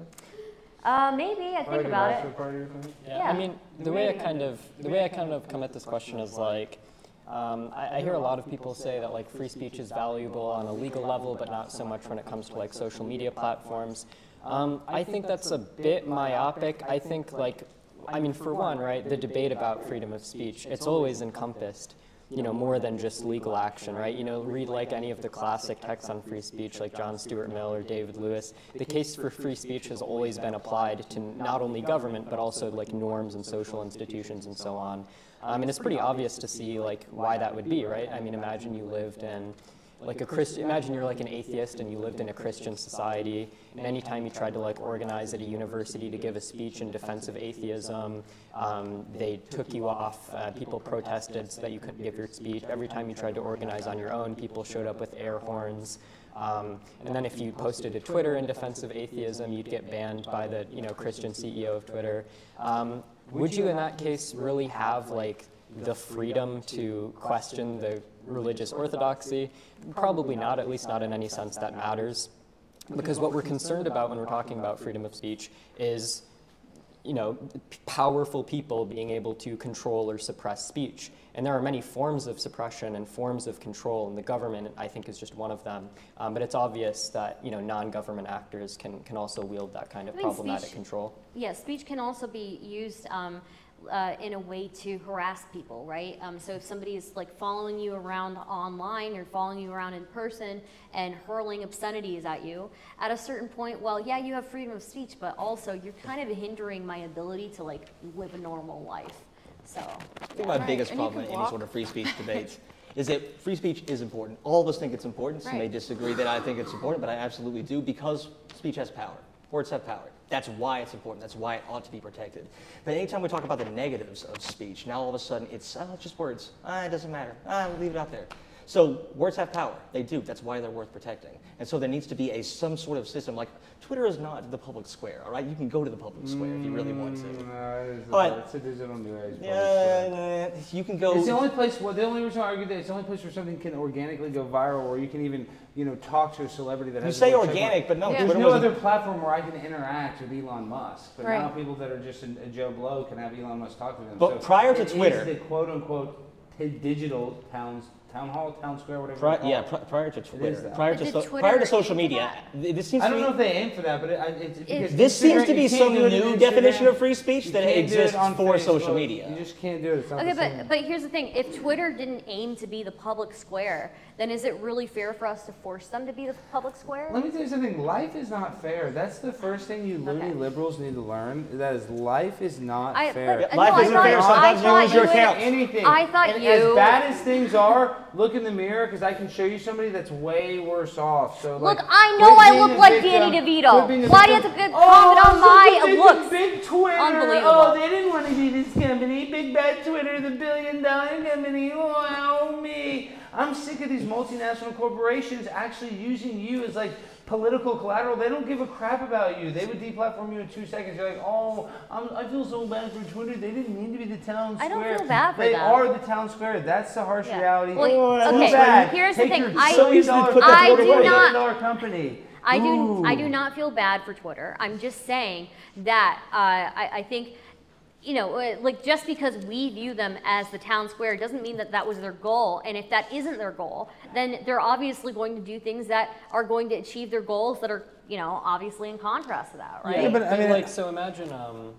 Uh, maybe I think about it. Party or something? Yeah, Yeah. I mean, the way I kind of the way I kind of come at this question is like, um, I, I hear a lot of people say that like free speech is valuable on a legal level, but not so much when it comes to like social media platforms. Um, I think that's a bit myopic. I think like, I mean, for one, right, the debate about freedom of speech, it's always encompassed, you know, more than just legal action, right? You know, read like any of the classic texts on free speech, like John Stuart Mill or David Lewis. The case for free speech has always been applied to not only government, but also like norms and social institutions and so on. Um, and it's pretty obvious to see like why that would be, right? I mean, imagine you lived in like a Christian, imagine you're like an atheist and you lived in a Christian society, and anytime you tried to like organize at a university to give a speech in defense of atheism, um, they took you off, uh, people protested so that you couldn't give your speech. Every time you tried to organize on your own, people showed up with air horns. Um, and then if you posted to Twitter in defense of atheism, you'd get banned by the you know Christian C E O of Twitter. Um, would you in that case really have like the freedom to question the religious orthodoxy? Probably not, at least not in any sense that matters. Because what we're concerned about when we're talking about freedom of speech is, you know, powerful people being able to control or suppress speech. And there are many forms of suppression and forms of control, and the government, I think, is just one of them. Um, but it's obvious that, you know, non-government actors can, can also wield that kind of I think problematic speech- control. Yeah, speech can also be used um, uh, in a way to harass people, right? Um, so if somebody is like following you around online or following you around in person and hurling obscenities at you, at a certain point, well, yeah, you have freedom of speech, but also you're kind of hindering my ability to like live a normal life. So I think my Right, biggest and you problem in can any block- sort of free speech debates is that free speech is important. All of us think it's important. Some may Right. disagree that I think it's important, but I absolutely do, because speech has power. Words have power. That's why it's important. That's why it ought to be protected. But anytime we talk about the negatives of speech, now all of a sudden it's oh, just words. Ah, it doesn't matter. Ah, we'll leave it out there. So words have power. They do. That's why they're worth protecting. And so there needs to be a some sort of system. Like Twitter is not the public square. All right, you can go to the public square if you really want to. Mm, no, it's, a, All right. it's a digital new age. Yeah, you can go. It's the only place. Well, the only reason I argue that it's the only place where something can organically go viral, or you can even, you know, talk to a celebrity that You has. a say blue check organic, mark. but no. Yeah. Twitter There's no wasn't- other platform where I can interact with Elon Musk. But Right. now people that are just a, a Joe Blow can have Elon Musk talk to them. But So prior to it is Twitter- the quote unquote t- digital towns, town hall, town square, whatever. Pri- you call yeah, it. pri- prior to Twitter, that. prior But to did so, Twitter prior to aim social for media, that? th- this seems I to don't be, know if they aim for that, but it, I- it's because this seems Instagram- to be you can't some do it new on definition Instagram. of free speech You that can't do it exists on for Facebook. social media. You just can't do it. It's not Okay, the same. but but here's the thing: if Twitter didn't aim to be the public square, then is it really fair for us to force them to be the public square? Let me tell you something. Life is not fair. That's the first thing you loony Okay. liberals need to learn. That is, life is not I, fair. but, Life no, I isn't thought, fair. I Sometimes you thought lose your would- account. Anything. I thought and you- as bad as things are, look in the mirror because I can show you somebody that's way worse off. So Look, like, I know quit I being look a like victim. Danny DeVito. Quit being a Why do you have victim. to get- comment on Oh, my look at looks? Big Twitter. Unbelievable. Oh, they didn't want to be this company. Big bad Twitter, the billion dollar company. Wow, me. I'm sick of these multinational corporations actually using you as like political collateral. They don't give a crap about you. They would deplatform you in two seconds. You're like, oh, I'm, I feel so bad for Twitter. They didn't mean to be the town I square. don't feel bad for they them. are the town square. That's the harsh Yeah. reality. Well, Too okay, bad. here's the Take thing. your I- So easy to billion put dollar- that I Twitter do away. billion not- dollar company. I do. I Ooh. do not feel bad for Twitter. I'm just saying that uh, I, I think, you know, uh, like just because we view them as the town square doesn't mean that that was their goal. And if that isn't their goal, then they're obviously going to do things that are going to achieve their goals that are, you know, obviously in contrast to that, right? Yeah, but I mean, like, so imagine, um,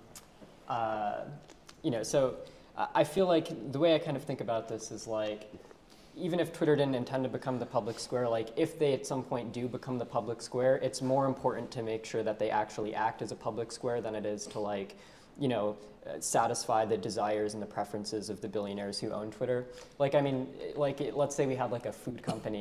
uh, you know, so I I feel like the way I kind of think about this is like, even if Twitter didn't intend to become the public square, like if they at some point do become the public square, it's more important to make sure that they actually act as a public square than it is to like, you know, uh, satisfy the desires and the preferences of the billionaires who own Twitter. Like, I mean, like, it, let's say we had like a food company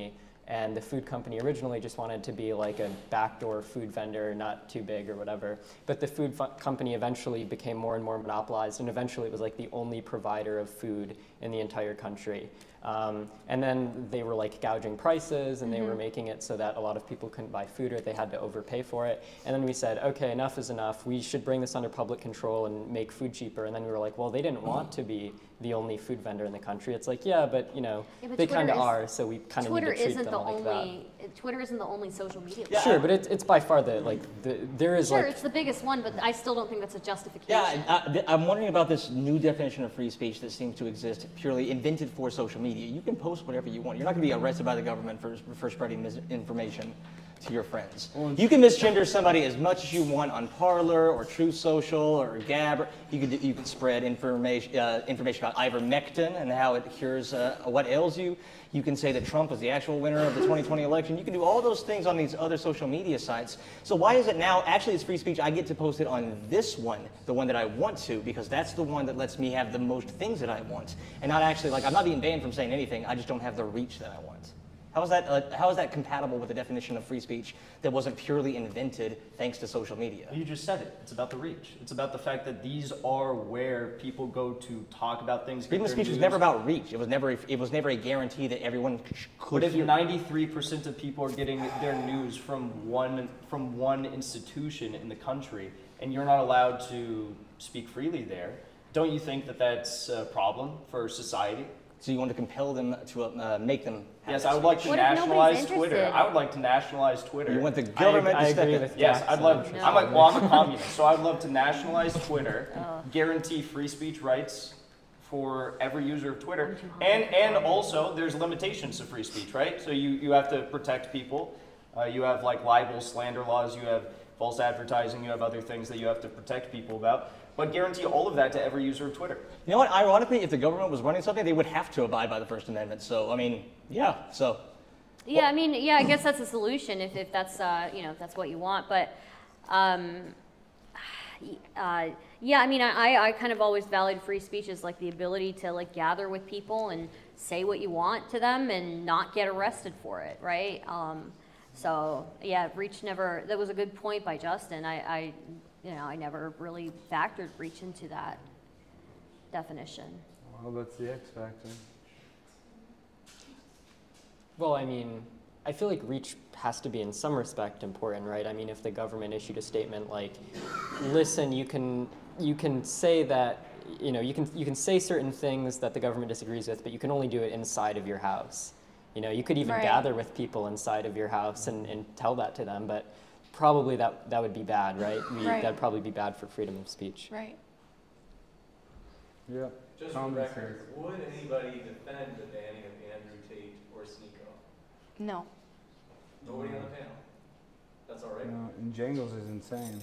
And the food company originally just wanted to be like a backdoor food vendor, not too big or whatever. But the food fu- company eventually became more and more monopolized, and eventually it was like the only provider of food in the entire country. Um, and then they were like gouging prices, and they Mm-hmm. were making it so that a lot of people couldn't buy food or they had to overpay for it. And then we said, okay, enough is enough. We should bring this under public control and make food cheaper. And then we were like, well, they didn't want to be the only food vendor in the country. It's like, yeah, but you know, Yeah, but they Twitter kind of is- are, so we kind of need Twitter to treat isn't them the like that. only. Twitter isn't the only social media. Yeah, Sure, but it's it's by far the like the there is Sure, like it's the biggest one, but I still don't think that's a justification. Yeah, I, th- I'm wondering about this new definition of free speech that seems to exist purely invented for social media. You can post whatever you want. You're not going to be arrested by the government for, for spreading misinformation to your friends. You can misgender somebody as much as you want on Parler or Truth Social or Gab. Or you can do, you can spread information uh, information about ivermectin and how it cures uh, what ails you. You can say that Trump was the actual winner of the twenty twenty election. You can do all those things on these other social media sites. So why is it now, actually it's free speech, I get to post it on this one, the one that I want to, because that's the one that lets me have the most things that I want. And not actually, like, I'm not being banned from saying anything, I just don't have the reach that I want. How is that, uh, how is that compatible with the definition of free speech that wasn't purely invented thanks to social media? You just said it. It's about the reach. It's about the fact that these are where people go to talk about things. Freedom of speech was never about reach. It was never, it was never a guarantee that everyone could But if hear. ninety-three percent of people are getting their news from one from one institution in the country, and you're not allowed to speak freely there, don't you think that that's a problem for society? So you want to compel them to uh, make them have Yes, that I would like to What if nobody's nationalize Twitter. interested? I would like to nationalize Twitter. You want the I, government I to step agree in. with Yes, Jackson. I'd love. No. I'm a, well, I'm a communist, so I'd love to nationalize Twitter, guarantee free speech rights for every user of Twitter, and and also there's limitations to free speech, right? So you you have to protect people. Uh, you have like libel, slander laws. You have false advertising. You have other things that you have to protect people about. But guarantee all of that to every user of Twitter. You know what? Ironically, if the government was running something, they would have to abide by the First Amendment. So, I mean, yeah. So, Yeah, I mean, yeah, I guess that's a solution if, if that's uh, you know if that's what you want. But um, uh, yeah, I mean, I, I kind of always valued free speech as like the ability to like gather with people and say what you want to them and not get arrested for it, right? Um, so yeah, reach never. That was a good point by Justin. I, I you know I never really factored reach into that definition. Well, that's the X factor. Well, I mean, I feel like reach has to be in some respect important, right? I mean, if the government issued a statement like, listen, you can you can say that, you know, you can you can say certain things that the government disagrees with, but you can only do it inside of your house. You know, you could even Right. gather with people inside of your house and, and tell that to them, but probably that that would be bad, right? We, Right. That'd probably be bad for freedom of speech. Right. Yeah. Just for Common the record, sense. would anybody defend the banning of Andrew Tate or Sneeko? No. Nobody on the panel? That's all right? No, and Jangles is insane.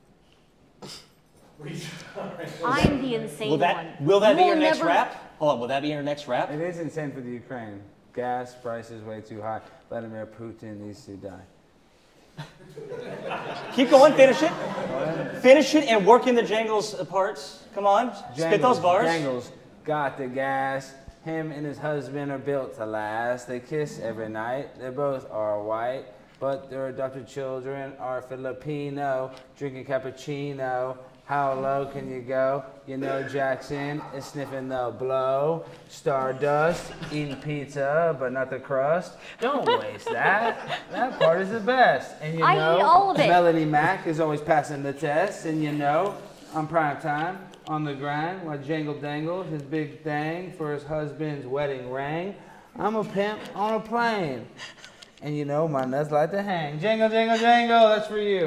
I'm the insane will that one. will that You be your will next never- rap? Hold on, will that be your next rap? It is insane for the Ukraine. Gas prices way too high. Vladimir Putin needs to die. Keep going, finish it. Finish it and work in the Jangles parts. Come on, spit those bars. Jangles got the gas. Him and his husband are built to last. They kiss every night. They both are white, but their adopted children are Filipino, drinking cappuccino. How low can you go? You know Jackson is sniffing the blow. Stardust, eating pizza, but not the crust. Don't waste that. That part is the best. And you I know, eat all of it. Melanie Mack is always passing the test. And you know, on prime time, on the grind, while Jangle Dangle, his big thing for his husband's wedding ring. I'm a pimp on a plane. And you know, my nuts like to hang. Jangle, jangle, jangle, that's for you.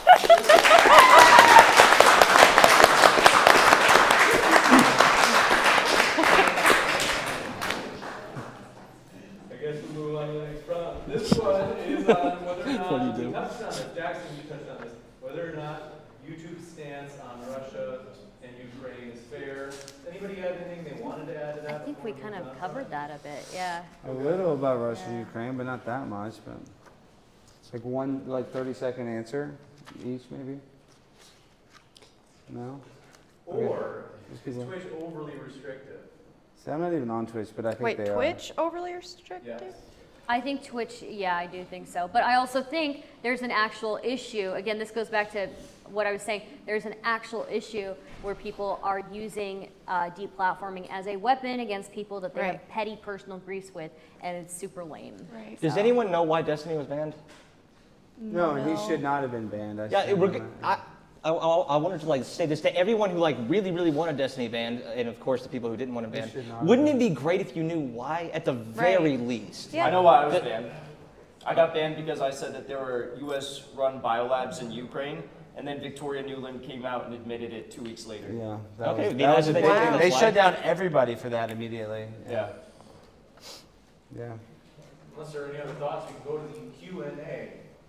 I guess we'll move on to the next problem. This one is on whether or not, you touched on this, Jackson, you touched on this, whether or not YouTube's stance on Russia and Ukraine is fair. Does anybody have anything they wanted to add to that? I think we before kind move of on? covered that a bit, yeah. A little about Russia and Ukraine, but not that much. But like one, like thirty second answer each, maybe. No. Or is people- Twitch overly restrictive? See, I'm not even on Twitch, but I think Wait, they Twitch overly restricted? Yes. I think Twitch, yeah, I do think so. But I also think there's an actual issue. Again, this goes back to what I was saying. There's an actual issue where people are using uh, deplatforming as a weapon against people that they Right. have petty personal griefs with, and it's super lame. Right. Does anyone know why Destiny was banned? No, No. he should not have been banned. I Yeah, stand it, reg- on that. I, I, I wanted to like say this to everyone who like really, really wanted Destiny banned, and of course the people who didn't want it They banned. should not have Wouldn't it been. be great if you knew why, at the very Right. least? Yeah. I know why I was banned. I got banned because I said that there were U S-run biolabs in Ukraine, and then Victoria Nuland came out and admitted it two weeks later. Yeah. That Okay, was, be that nice was a if they big took thing. the They flag. shut down everybody for that immediately. Yeah. Yeah. Unless there are any other thoughts, we can go to the Q and A.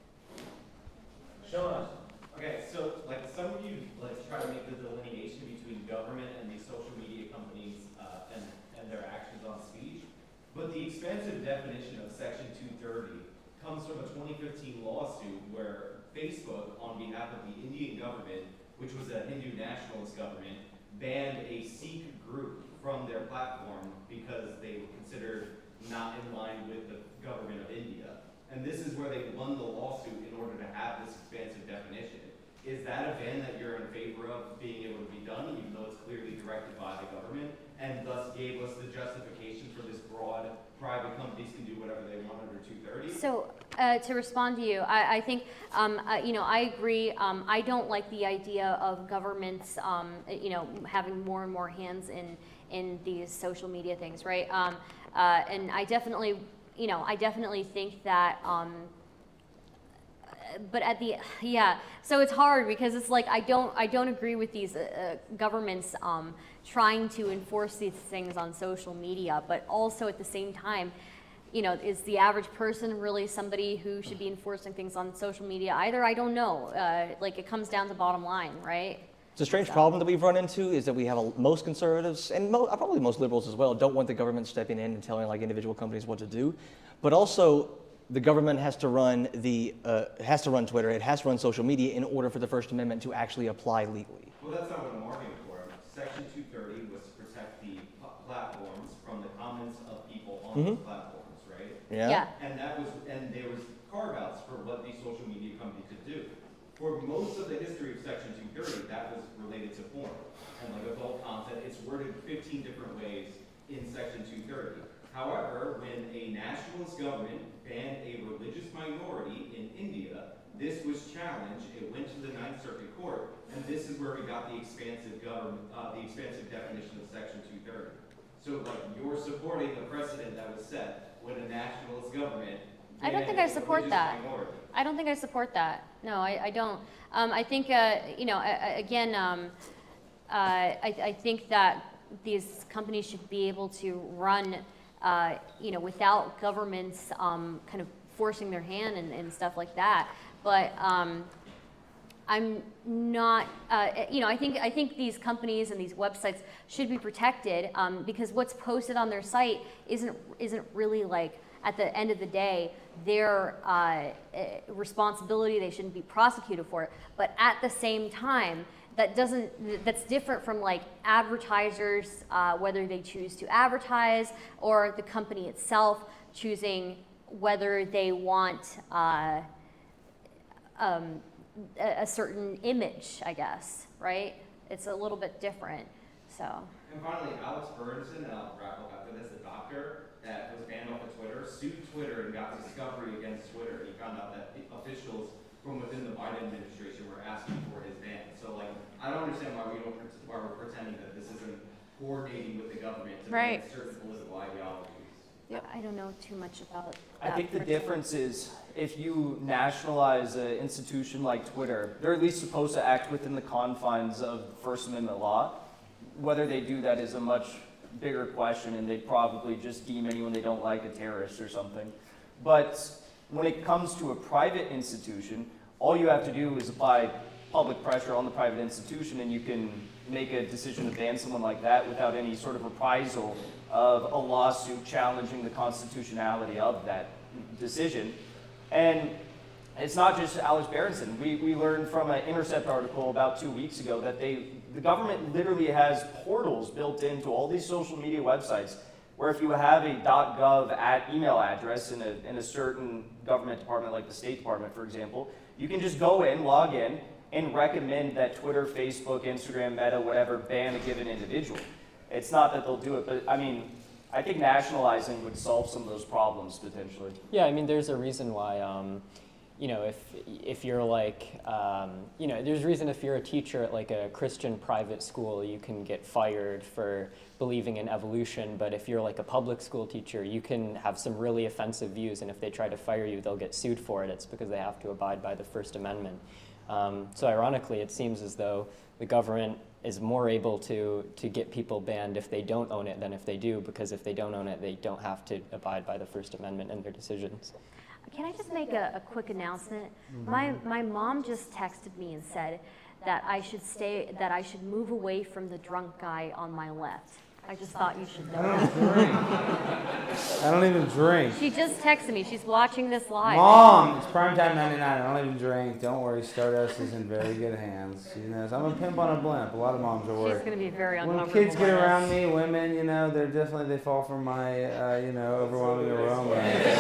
Sean? Okay, so like some of you like try to make the delineation between government and these social media companies uh, and, and their actions on speech, but the expansive definition of Section two thirty comes from a twenty fifteen lawsuit where Facebook, on behalf of the Indian government, which was a Hindu nationalist government, banned a Sikh group from their platform because they were considered not in line with the government of India. And this is where they won the lawsuit in order to have this expansive definition. Is that a ban that you're in favor of being able to be done, even though it's clearly directed by the government, and thus gave us the justification for this broad, private companies can do whatever they want under two thirty? So uh, to respond to you, I, I think, um, uh, you know, I agree. Um, I don't like the idea of governments, um, you know, having more and more hands in, in these social media things, right? Um, uh, and I definitely, you know, I definitely think that, um, but at the, yeah, so it's hard because it's like I don't, I don't agree with these uh, governments um, trying to enforce these things on social media, but also at the same time, you know, is the average person really somebody who should be enforcing things on social media either? I don't know. Uh, like it comes down to bottom line, right? It's a strange problem that we've run into is that we have a, most conservatives and mo, probably most liberals as well don't want the government stepping in and telling like individual companies what to do, but also the government has to run the uh, has to run Twitter. It has to run social media in order for the First Amendment to actually apply legally. Well, that's not what I'm arguing for. Section two thirty was to protect the pl- platforms from the comments of people on Mhm. those platforms, right? Yeah. Yeah. And that was, and there was carve-outs for what these social media companies could do. For most of the history of Section two thirty, that was related to porn and like adult content. It's worded fifteen different ways in Section two thirty. However, when a nationalist government banned a religious minority in India, this was challenged. It went to the Ninth Circuit Court, and this is where we got the expansive government, uh, the expansive definition of Section two thirty. So, like, you're supporting the precedent that was set when a nationalist government. I don't think banned I a support religious that. minority. I don't think I support that. No, I, I don't. Um, I think, uh, you know, I, I, again, um, uh, I, I think that these companies should be able to run, uh, you know, without governments um, kind of forcing their hand and, and stuff like that. But um, I'm not, uh, you know, I think I think these companies and these websites should be protected um, because what's posted on their site isn't isn't really like, at the end of the day, their uh, eh, responsibility. They shouldn't be prosecuted for it. But at the same time, that doesn't, that's different from like advertisers, uh, whether they choose to advertise, or the company itself choosing whether they want uh, um, a, a certain image, I guess, right? It's a little bit different, so. And finally, Alex Bernson, and I'll wrap up after this, a doctor that was banned off of Twitter, sued Twitter and got discovery against Twitter. He found out that the officials from within the Biden administration were asking for his ban. So, like, I don't understand why we don't, why we're pretending that this isn't coordinating with the government to Right. ban certain political ideologies. I don't know too much about I that think the particular- difference is if you nationalize an institution like Twitter, they're at least supposed to act within the confines of First Amendment law. Whether they do that is a much bigger question, and they'd probably just deem anyone they don't like a terrorist or something. But when it comes to a private institution, all you have to do is apply public pressure on the private institution, and you can make a decision to ban someone like that without any sort of reprisal of a lawsuit challenging the constitutionality of that decision. And it's not just Alex Berenson. We, we learned from an Intercept article about two weeks ago that they, the government literally has portals built into all these social media websites where if you have a .gov at email address in a, in a certain government department like the State Department, for example, you can just go in, log in, and recommend that Twitter, Facebook, Instagram, Meta, whatever, ban a given individual. It's not that they'll do it, but I mean, I think nationalizing would solve some of those problems potentially. Yeah, I mean, there's a reason why, um, you know, if if you're like, um, you know, there's a reason if you're a teacher at like a Christian private school, you can get fired for believing in evolution. But if you're like a public school teacher, you can have some really offensive views, and if they try to fire you, they'll get sued for it. It's because they have to abide by the First Amendment. Um, so ironically, it seems as though the government is more able to, to get people banned if they don't own it than if they do, because if they don't own it, they don't have to abide by the First Amendment in their decisions. Can I just make a, a quick announcement? Mm-hmm. My, my mom just texted me and said that I should stay, that I should move away from the drunk guy on my left. I just thought you should know. I don't drink. I don't even drink. She just texted me. She's watching this live. Mom, it's primetime ninety-nine. I don't even drink. Don't worry, Stardust is in very good hands. She knows. I'm a pimp on a blimp. A lot of moms are worried. She's going to be very When uncomfortable. kids get around me, women, you know, they're definitely, they fall for my, uh, you know, overwhelming aroma.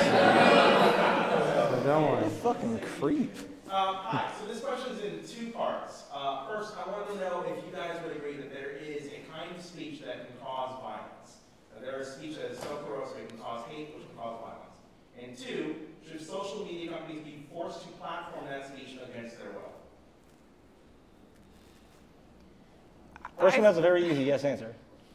So don't worry. Fucking creep. Um, hi, so this question is in two parts. Uh, first, I wanted to know if you guys would agree that there is a kind of speech that can cause violence. That there is speech that is so corrosive it can cause hate, which can cause violence. And two, should social media companies be forced to platform that speech against their will? First one has a very easy yes answer.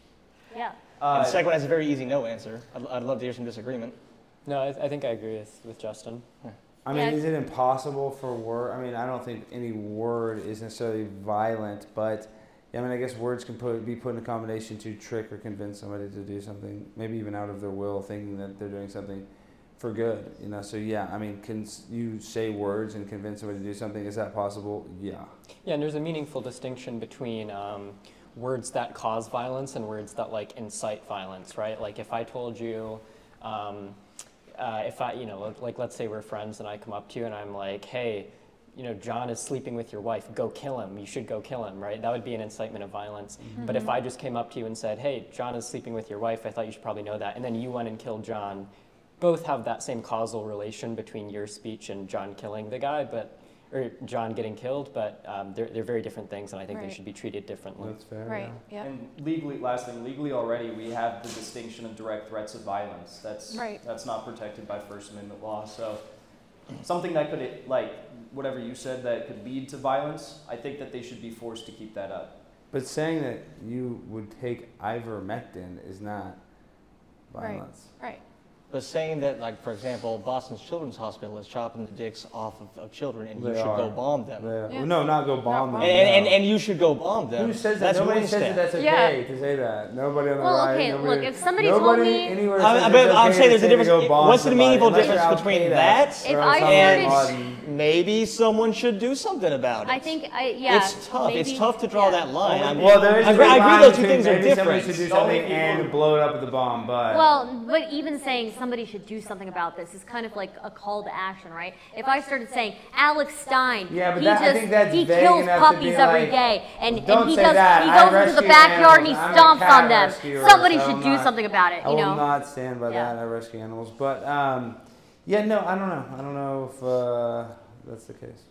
Yeah. And Uh, the second one has a very easy no answer. I'd, I'd love to hear some disagreement. No, I, I think I agree with, with Justin. I mean, Yeah. is it impossible for word? I mean, I don't think any word is necessarily violent, but I mean, I guess words can put, be put in a combination to trick or convince somebody to do something, maybe even out of their will, thinking that they're doing something for good. You know, so yeah, I mean, can you say words and convince somebody to do something? Is that possible? Yeah. Yeah, and there's a meaningful distinction between um, words that cause violence and words that like incite violence, right? Like if I told you, um, uh, if I, you know, like let's say we're friends and I come up to you and I'm like, hey, you know, John is sleeping with your wife, go kill him, you should go kill him, right? That would be an incitement of violence. Mm-hmm. But if I just came up to you and said, hey, John is sleeping with your wife, I thought you should probably know that, and then you went and killed John, both have that same causal relation between your speech and John killing the guy, but or John getting killed, but um, they're, they're very different things, and I think Right. they should be treated differently. That's fair. Right, yeah. And legally, last thing, legally already we have the distinction of direct threats of violence. That's Right. that's not protected by First Amendment law. So something that could, like whatever you said, that could lead to violence, I think that they should be forced to keep that up. But saying that you would take ivermectin is not Right. violence. Right. But saying that, like, for example, Boston's Children's Hospital is chopping the dicks off of, of children and you They should are. go bomb them. They are. Yeah. No, not go bomb Not them. And, and, no. and you should go bomb them. Who says that? That's Nobody one says step. that that's Yeah. okay to say that. Nobody on the Well, right. okay, nobody, look, if somebody told nobody me- anywhere I- says I- it's but I'm okay saying to there's a say to difference- go bomb what's the somebody, meaningful unless difference you're between Al-Qaeda that If or I Osama started- bin Laden. Maybe someone should do something about it. I think, I, yeah. It's tough. It's maybe- tough to draw yeah. that line. I mean, Well, there is I a agree, big I line agree those two between things are maybe somebody different. should do The only something and people- blow it up with a bomb, but Well, but even saying somebody should do something about this is kind of like a call to action, right? If I started saying Alex Stein, Yeah, but he that- I just think that's he vague kills enough to puppies be every like, day, and, don't and he say does that. he I goes into the rescue backyard and he animals. I'm a stomps cat on them. rescuer, Somebody so should I'm do not- something about it, I you will know? not stand by Yeah. that. I rescue animals, but um, yeah, no, I don't know. I don't know if uh, that's the case.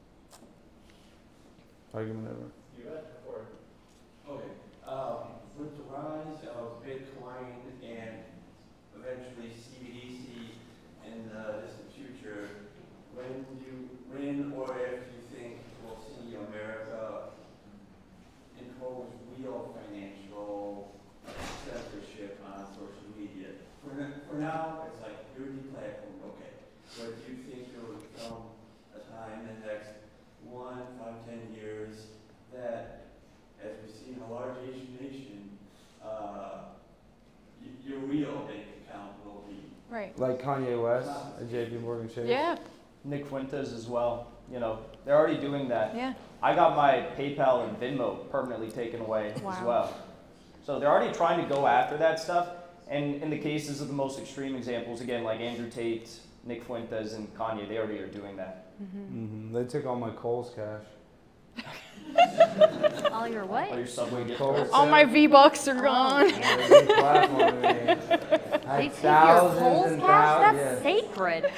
Argument over. You got it? Or, okay. Um, with the rise of Bitcoin and eventually C B D C in the distant future, when you, when or if you think we'll see America impose real financial censorship on social media? For, n- for now, it's like you're deplatformed, okay. But do you think there will come a time in the next one, five, ten years that, as we see in a large Asian nation, uh, y- your real bank account will be. Right. Like Kanye West at J P Morgan Chase. Yeah. Nick Fuentes as well. You know, they're already doing that. Yeah. I got my PayPal and Venmo permanently taken away as Wow. well. So they're already trying to go after that stuff. And in the cases of the most extreme examples, again, like Andrew Tate, Nick Fuentes, and Kanye, they already are doing that. Mm-hmm. They took all my Kohl's cash. All your what? All your Subway gift Cold cards. All my V-Bucks are gone. Yeah, there's a big platform to me. They Like take your thousands Kohl's and cash? thousands. That's sacred.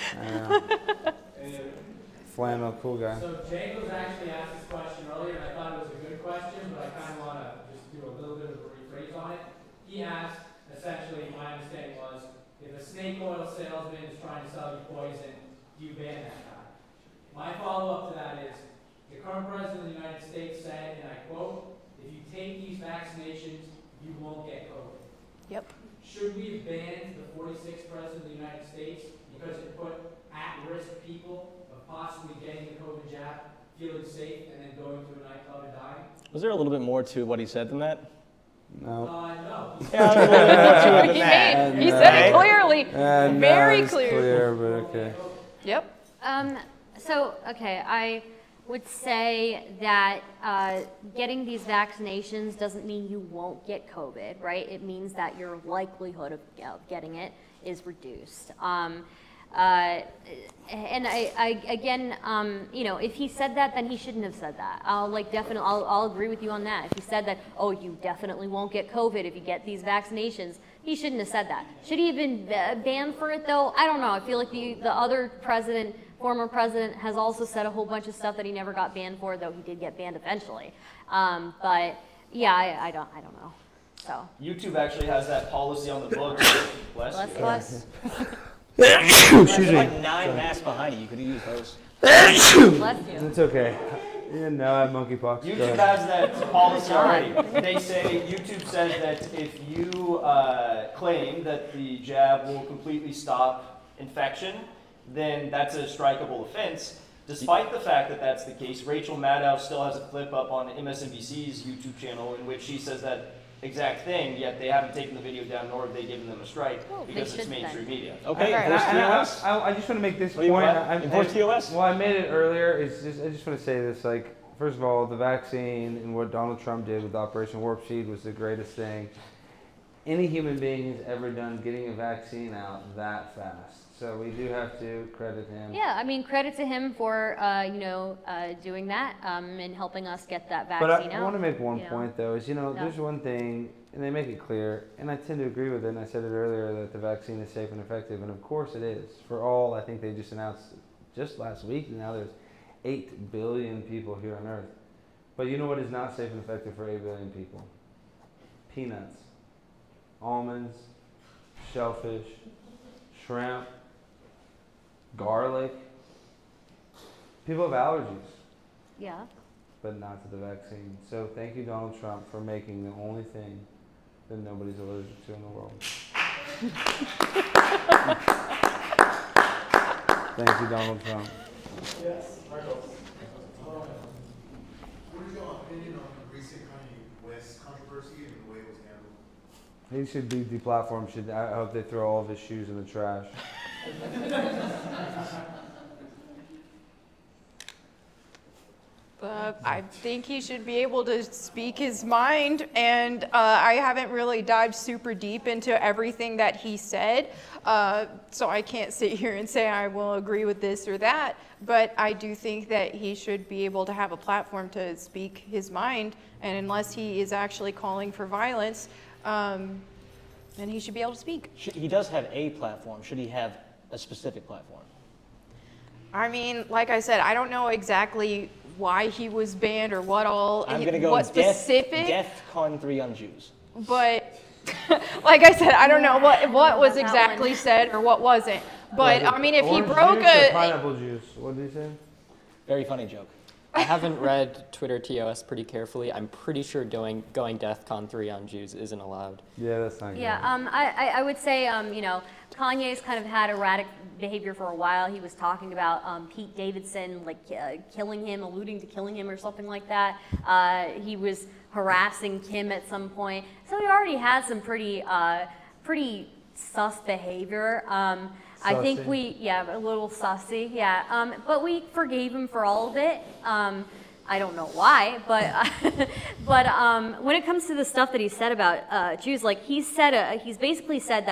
Flannel, cool guy. So Jacobs actually asked this question earlier, and I thought it was a good question, but I kind of want to just do a little bit of a rephrase on it. He asked, essentially, my understanding was, if a snake oil salesman is trying to sell you poison, do you ban that guy? My follow-up to that is, the current president of the United States said, and I quote, if you take these vaccinations, you won't get COVID. Yep. Should we have banned the forty-sixth president of the United States because it put at-risk people of possibly getting the COVID jab, feeling safe, and then going to a nightclub and dying? Was there a little bit more to what he said than that? No. Uh, no. Yeah, there was a little bit more to it than He that. made, he said it clearly, Uh, no, very it's clear. clear, but okay. Yep. Um, so, okay, I would say that uh, getting these vaccinations doesn't mean you won't get COVID, right? It means that your likelihood of of getting it is reduced. Um, uh, and I, I again, um, you know, if he said that, then he shouldn't have said that. I'll like definitely, I'll, I'll agree with you on that. If he said that, oh, you definitely won't get COVID if you get these vaccinations, he shouldn't have said that. Should he have been banned for it though? I don't know. I feel like the the other president, former president, has also said a whole bunch of stuff that he never got banned for, though he did get banned eventually. Um, but yeah, I, I don't, I don't know. So YouTube actually has that policy on the books. Bless bless you. us. Excuse me. Like nine masks behind you. You could have used those. Bless you. It's okay. You didn't know I have monkeypox. Go YouTube ahead. has that policy already. They say, YouTube says that if you uh, claim that the jab will completely stop infection, then that's a strikeable offense. Despite the fact that that's the case, Rachel Maddow still has a clip up on M S N B C's YouTube channel in which she says that exact thing, yet they haven't taken the video down, nor have they given them a strike Well, they because it's should mainstream then. media. Okay, I, enforce I, T O I, S. I, I just want to make this What do you point. want? I, I, Enforce I- T O S? Well, I made it earlier. It's just I just want to say this. Like, first of all, the vaccine and what Donald Trump did with Operation Warp Speed was the greatest thing any human being has ever done, getting a vaccine out that fast. So we do have to credit him. Yeah, I mean, credit to him for uh, you know uh, doing that um, and helping us get that But vaccine I, out. I want to make one you know. point, though, is, you know, Yeah. there's one thing, and they make it clear, and I tend to agree with it, and I said it earlier, that the vaccine is safe and effective, and of course it is. For all, I think they just announced just last week, now there's eight billion people here on Earth. But you know what is not safe and effective for eight billion people? Peanuts, almonds, shellfish, shrimp, garlic. People have allergies, Yeah. but not to the vaccine. So thank you, Donald Trump, for making the only thing that nobody's allergic to in the world. Thank you, Donald Trump. Yes, Marco. What is your opinion on the recent Kanye West controversy and the way it was handled? He should be deplatformed. Should I hope they throw all of his shoes in the trash. Uh, I think he should be able to speak his mind, and uh, I haven't really dived super deep into everything that he said, uh, so I can't sit here and say I will agree with this or that, but I do think that he should be able to have a platform to speak his mind, and unless he is actually calling for violence, um, then he should be able to speak. Should- He does have a platform. Should he have a specific platform? I mean, like I said, I don't know exactly why he was banned or what all, I'm going to go what Def, specific, DEFCON three on Jews. but like I said, I don't know what what was That exactly one. said or what wasn't. But I mean, if he Orange broke juice or a, pineapple juice. What did he say? Very funny joke. I haven't read Twitter T O S pretty carefully. I'm pretty sure doing going DEFCON three on Jews isn't allowed. Yeah, that's not good. Yeah, um, I, I, I would say, um, you know, Kanye's kind of had erratic behavior for a while. He was talking about um, Pete Davidson, like uh, killing him, alluding to killing him or something like that. Uh, he was harassing Kim at some point. So he already had some pretty, uh, pretty sus behavior. Um, I think Sussy. we, yeah, a little sussy, yeah. Um, but we forgave him for all of it. Um, I don't know why, but but um, when it comes to the stuff that he said about uh, Jews, like he said, uh, he's basically said that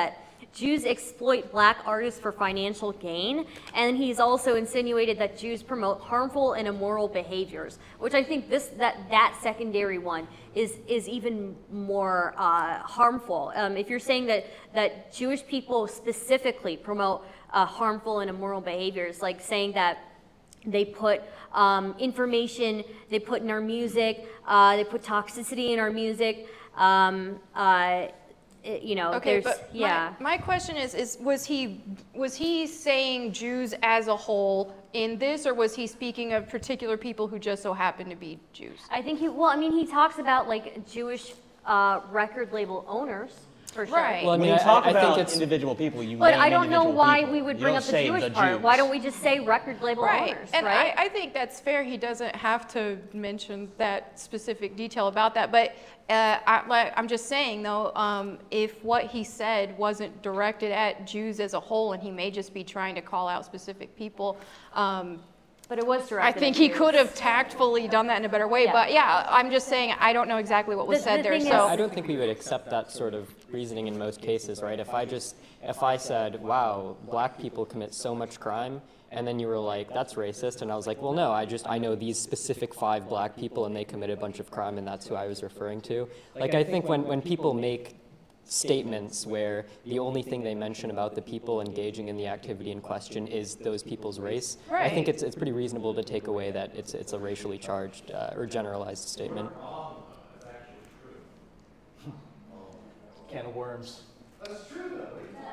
Jews exploit black artists for financial gain, and he's also insinuated that Jews promote harmful and immoral behaviors, which I think this that that secondary one is is even more uh, harmful. Um, if you're saying that that Jewish people specifically promote uh, harmful and immoral behaviors, like saying that they put um, information, they put in our music, uh, they put toxicity in our music. Um, uh, it, you know, okay, there's, but yeah. My, my question is, is was he was he saying Jews as a whole in this, or was he speaking of particular people who just so happen to be Jews? I think he, well, I mean, he talks about like Jewish uh, record label owners. For sure. Right. Well, I mean, when you talk I, I about think it's, individual people, you But name I don't know why people. we would you bring up the Jewish the part. Jews. Why don't we just say record label right. owners, and right? I, I think that's fair. He doesn't have to mention that specific detail about that. But uh, I, like, I'm just saying, though, um, if what he said wasn't directed at Jews as a whole, and he may just be trying to call out specific people, um, but it was directed I think at he Jews. could have tactfully done that in a better way. Yeah. But yeah, I'm just saying I don't know exactly what was The- said the there. thing So is- I don't think we would accept that sort of reasoning in most cases, right? If I just, if I said, wow, black people commit so much crime, and then you were like, that's racist, and I was like, well, no, I just, I know these specific five black people, and they commit a bunch of crime, and that's who I was referring to. Like, I think when, when people make statements where the only thing they mention about the people engaging in the activity in question is those people's race, right. I think it's, it's pretty reasonable to take away that it's, it's a racially charged uh, or generalized statement. Can of worms. That's true, though.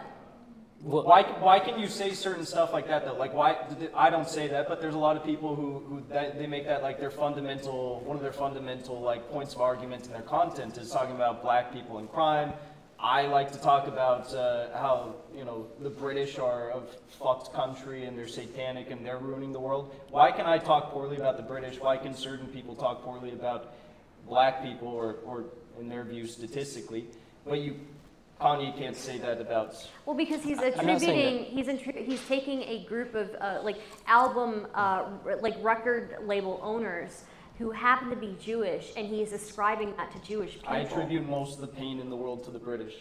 Well, why, why can you say certain stuff like that, though? Like, why, I don't say that, but there's a lot of people who, who that, they make that like their fundamental, one of their fundamental like points of argument in their content is talking about black people and crime. I like to talk about uh, how, you know, the British are a fucked country and they're satanic and they're ruining the world. Why can I talk poorly about the British? Why can certain people talk poorly about black people or, or in their view statistically? But you, Kanye can't say that about. Well, because he's I'm not saying attributing, he's attri- he's taking a group of uh, like album, uh, r- like record label owners who happen to be Jewish, and he is ascribing that to Jewish people. I attribute most of the pain in the world to the British.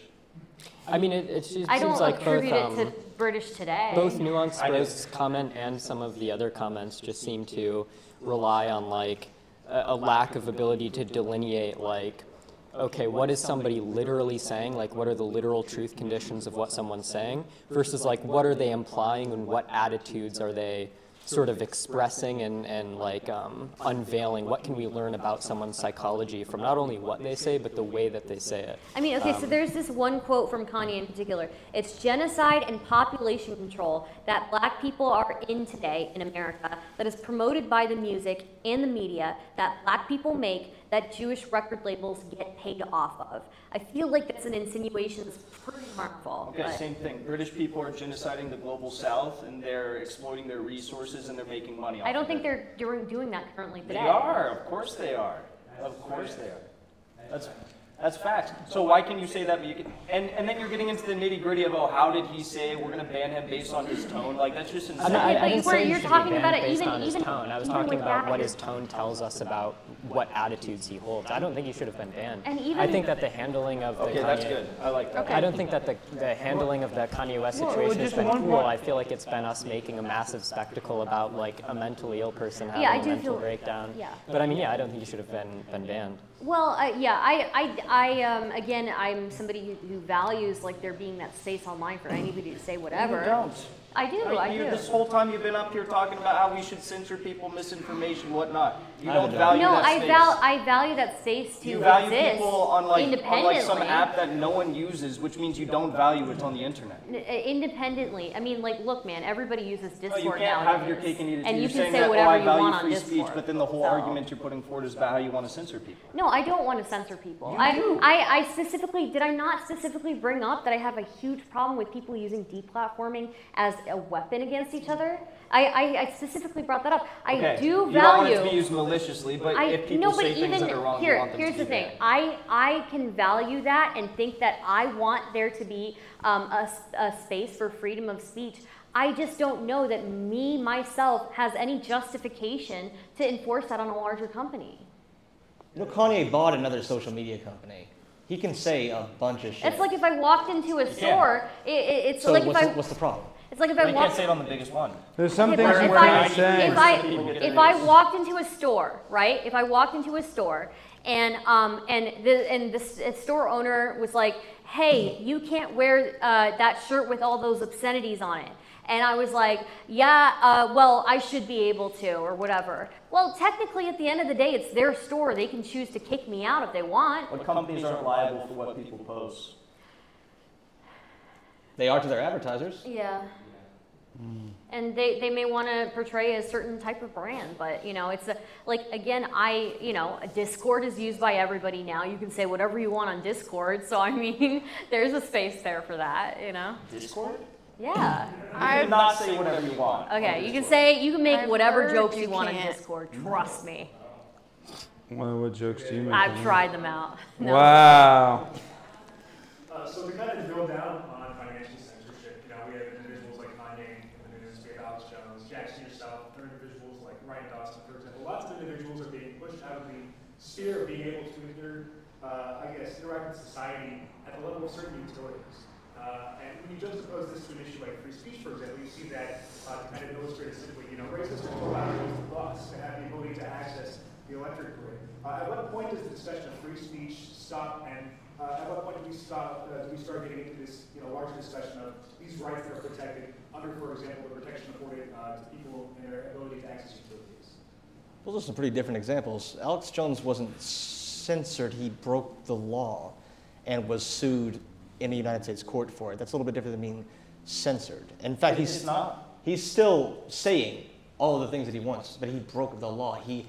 I mean, it, it just I don't seems like both, attribute um, it to British today. both Nuanced Bro's comment and some of the other comments just seem to rely on like a, a lack of ability to delineate like, okay, what is somebody literally saying? Like, what are the literal truth conditions of what someone's saying? Versus like, what are they implying and what attitudes are they sort of expressing and, and like um, unveiling? What can we learn about someone's psychology from not only what they say, but the way that they say it? I mean, okay, Um, so there's this one quote from Kanye in particular. It's genocide and population control that black people are in today in America that is promoted by the music and the media that black people make that Jewish record labels get paid off of. I feel like that's an insinuation that's pretty harmful. Okay, but- same thing. British people are genociding the global south and they're exploiting their resources and they're making money off I don't of think it. they're doing, doing that currently today. They are, of course they are. Of course they are. That's that's facts. So why can you say that? But you can, and and then you're getting into the nitty gritty of, oh, how did he say we're gonna ban him based on his tone? Like that's just insane. I'm not, I, I but didn't you're- say you you're should talking be about banned it based even- on his even- tone. I was even talking with about that, what it's- his tone tells us about what attitudes he holds. I don't think he should have been banned. And even- I think that the handling of the Okay, Kanye, that's good. I like that. I don't think that the, the handling of the Kanye West Well, situation has just been one cool. more- I feel like it's been us making a massive spectacle about like a mentally ill person having Yeah, I a do mental feel- breakdown. yeah. But I mean, yeah, I don't think he should have been been banned. Well, uh, yeah, I, I, I um, again, I'm somebody who, who values like there being that space online for anybody to say whatever. You don't. I do, I you, do. This whole time you've been up here talking about how we should censor people, misinformation, whatnot. You I don't don't. value no, that I space. val, I value that space to You value exist people on like, on independently. like some app that no one uses, which means you don't value it on the internet. N- uh, Independently, I mean, like, look, man, everybody uses No, Discord you can't nowadays. have your cake and eat it. And You're you can saying say that, whatever oh, I you value want on free Discord. speech, but then the whole So- argument you're putting forward is about how you want to censor people. No, I don't want to censor people. You I, do. I, I specifically, did I not specifically bring up that I have a huge problem with people using deplatforming as a weapon against each other? I, I, I specifically brought that up. I Okay. do You don't value. want it to be used maliciously, but I, if people no, but say things even that are wrong, here, you want them here's to the be thing. banned. I, I can value that and think that I want there to be um, a, s- a space for freedom of speech. I just don't know that me, myself, has any justification to enforce that on a larger company. You know, Kanye bought another social media company. He can say a bunch of shit. It's like if I walked into a store, it, it, it's so like what's if the, I... what's the problem? It's like if I You walked... can't say it on the biggest one. There's some Okay, things but if we're I, not saying. if I, if I walked into a store, right? If I walked into a store and um and the and the s- store owner was like, "Hey, you can't wear uh, that shirt with all those obscenities on it," and I was like, "Yeah, uh, well, I should be able to," or whatever. Well, technically, at the end of the day, it's their store. They can choose to kick me out if they want. But companies aren't liable for what people post. They are to their advertisers. Yeah. And they, they may want to portray a certain type of brand, but you know, it's a, like, again, I, you know, Discord is used by everybody now. You can say whatever you want on Discord. So, I mean, there's a space there for that, you know? Discord? Yeah. I did not say whatever you want. Okay, you can say, you can make I've whatever heard jokes you you want on can't. Discord. Trust me. Well, what jokes do you make? I've tried them out. No. Wow. Uh, so to kind of drill down on financial censorship, you know, we have individuals like Kanye in the news, we have Alex Jones, Jackson yourself, there are individuals like Ryan Dawson, for example. Lots of individuals are being pushed out of the sphere of being able to inter, uh, I guess, interact with society at the level of certain utilities. Uh, and when you juxtapose this to an issue like free speech, for example, you see that uh, to kind of illustrate it simply, you know, racists are to allow to use the bus to have the ability to access the electric grid. Uh, at what point does the discussion of free speech stop, and uh, at what point do we stop? Uh, do we start getting into this, you know, larger discussion of these rights that are protected under, for example, the protection afforded uh, to people and their ability to access utilities? Those are some pretty different examples. Alex Jones wasn't censored; he broke the law, and was sued in a United States court for it. That's a little bit different than being censored. In fact, he's It's not. He's still saying all of the things that he wants, but he broke the law. He.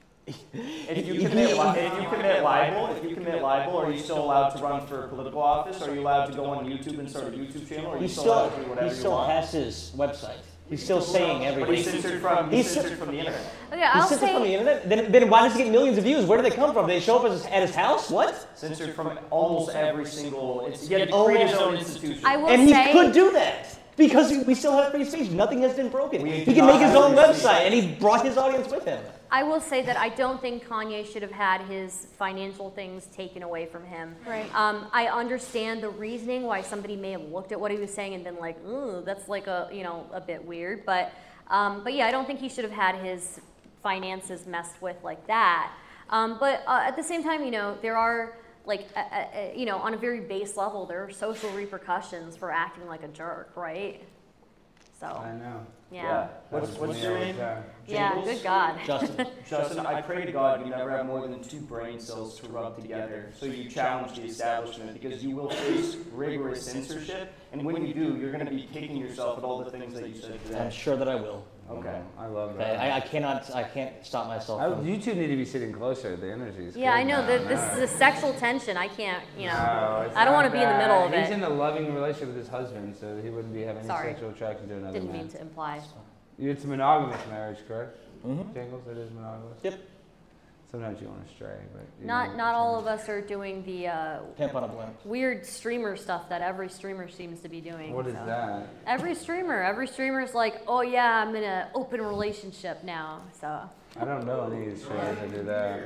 If you commit, li- if you commit libel, if you commit libel, are you still allowed to run for political office? Are you allowed to go on YouTube and start a YouTube channel? Are you He still still, allowed to do whatever he you still want? has his website. He's still saying But everything. he's censored from, he's He's censored from the internet. Okay, He's I'll censored from the say, internet. Then, then why does he get millions of views? Where do they come from? They show up at his, at his house? What? Censored from almost every single, it's, he had to Oh. create his own institution. I will And he say, could do that because we still have free speech. Nothing has been broken. We He do can not make his have own free website, speech. and he brought his audience with him. I will say that I don't think Kanye should have had his financial things taken away from him. Right. Um, I understand the reasoning why somebody may have looked at what he was saying and been like, "Ooh, that's like a you know a bit weird." But um, but yeah, I don't think he should have had his finances messed with like that. Um, but uh, at the same time, you know, there are like uh, uh, you know on a very base level, there are social repercussions for acting like a jerk, right? So I know. yeah. What's, what's your name? Yeah, Jingles? good God. Justin. Justin, I pray to God you never have more than two brain cells to rub together, so you challenge the establishment, because you will face rigorous censorship, and when you do, you're going to be kicking yourself at all the things that you said I'm today. sure that I will. Okay. I love Okay, that. I, I cannot. I can't stop myself. I, From, you two need to be sitting closer. The energy is Yeah, good I know now. that this No. is a sexual tension. I can't, you know. No, it's I don't not want to be in the that. middle of He's it. in a loving relationship with his husband, so he wouldn't be having any Sorry. sexual attraction to another Didn't man. mean to imply. It's a monogamous marriage, correct? Mhm. Jingles, it is monogamous? Yep. Sometimes you want to stray, but... you Not know, not all of us are doing the uh, Pimp on a blimp. weird streamer stuff that every streamer seems to be doing. What is so. that? Every streamer, every streamer is like, oh yeah, I'm in an open relationship now. So. I don't know any of these streamers that do that.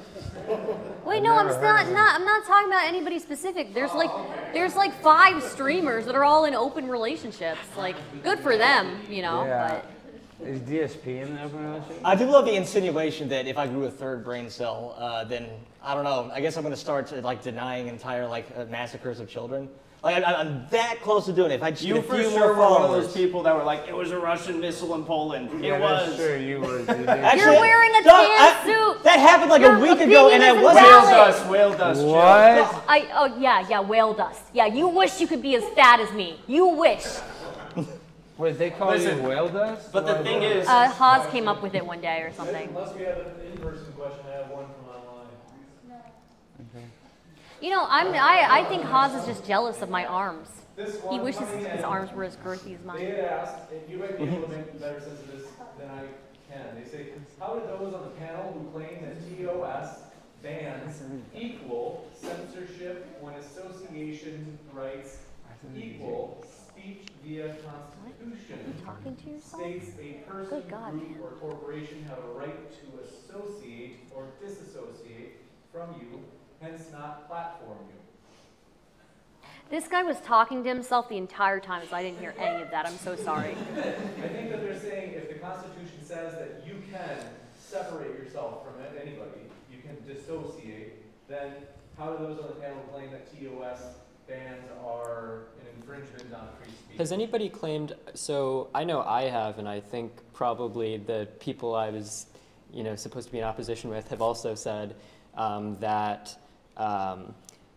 Wait, I've no, I'm never heard not, of them. not. I'm not talking about anybody specific. There's like, there's like five streamers that are all in open relationships. Like, good for them, you know. Yeah. Is D S P in an open relationship? I do love the insinuation that if I grew a third brain cell, uh, then I don't know. I guess I'm going to start uh, like denying entire like uh, massacres of children. Like I, I'm that close to doing it. If I just You get a for few sure more were one of followers. those people that were like, it was a Russian missile in Poland. Yeah, It that's was. true. You were. You Actually, You're wearing a no, tan I- suit. That happened like Your a week ago, opinion and I isn't wasn't. Whale valid. dust, whale dust. chill. What? I oh yeah yeah whale dust. Yeah, you wish you could be as fat as me. You wish. Wait, they call Listen, you whale dust? But the Why thing whale is, Uh, Haas came up with it one day or something. Unless we have an in-person question, I have one from online. You know, I'm I I think Haas is just jealous of my arms. This He one wishes coming his in, arms were as girthy as They mine. had asked, and you might be able to make better sense of this than I can. They say, how did those on the panel who claim that T O S bans equal censorship when association rights equal speech via Constitution Talking to yourself? states a person, Good God, group, man. or corporation have a right to associate or disassociate from you hence not platform you. This guy was talking to himself the entire time, so I didn't hear any of that. I'm so sorry. I think that they're saying if the Constitution says that you can separate yourself from anybody, you can dissociate, then how do those on the panel claim that T O S bans are an infringement on free speech? Has anybody claimed, so I know I have, and I think probably the people I was you know, supposed to be in opposition with have also said um, that um,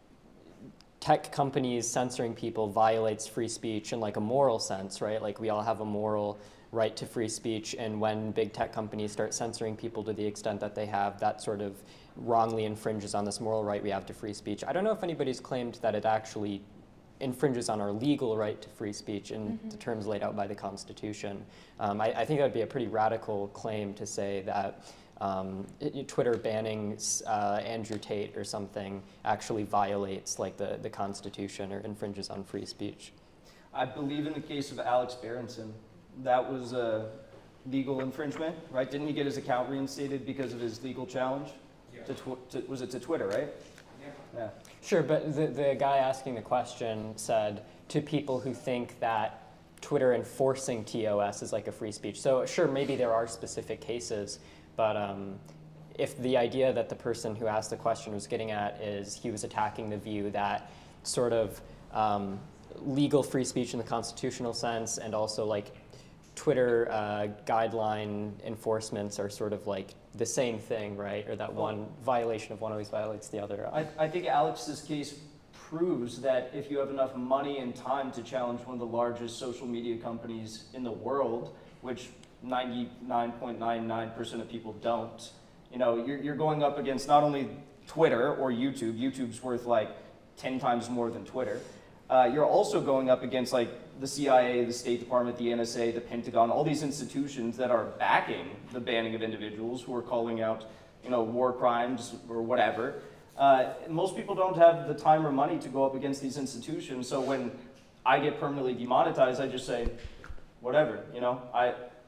tech companies censoring people violates free speech in like a moral sense, right? Like we all have a moral right to free speech, and when big tech companies start censoring people to the extent that they have, that sort of wrongly infringes on this moral right we have to free speech. I don't know if anybody's claimed that it actually infringes on our legal right to free speech in mm-hmm. the terms laid out by the Constitution. Um, I, I think that would be a pretty radical claim to say that um, it, Twitter banning uh, Andrew Tate or something actually violates like the, the Constitution or infringes on free speech. I believe in the case of Alex Berenson, that was a legal infringement, right? Didn't he get his account reinstated because of his legal challenge? Yeah. To tw to, was it to Twitter, right? Yeah. Yeah. Sure, but the, the guy asking the question said to people who think that Twitter enforcing T O S is like a free speech. So sure, maybe there are specific cases, but um, if the idea that the person who asked the question was getting at is he was attacking the view that sort of um, legal free speech in the constitutional sense and also like Twitter uh, guideline enforcements are sort of like the same thing, right? Or that one violation of one always violates the other. I, I think Alex's case proves that if you have enough money and time to challenge one of the largest social media companies in the world, which ninety-nine point nine nine percent of people don't, you know, you're, you're going up against not only Twitter or YouTube, YouTube's worth like ten times more than Twitter. Uh, you're also going up against like the C I A, the State Department, the N S A, the Pentagon, all these institutions that are backing the banning of individuals who are calling out, you know, war crimes or whatever. Uh, most people don't have the time or money to go up against these institutions. So when I get permanently demonetized, I just say, whatever, you know. I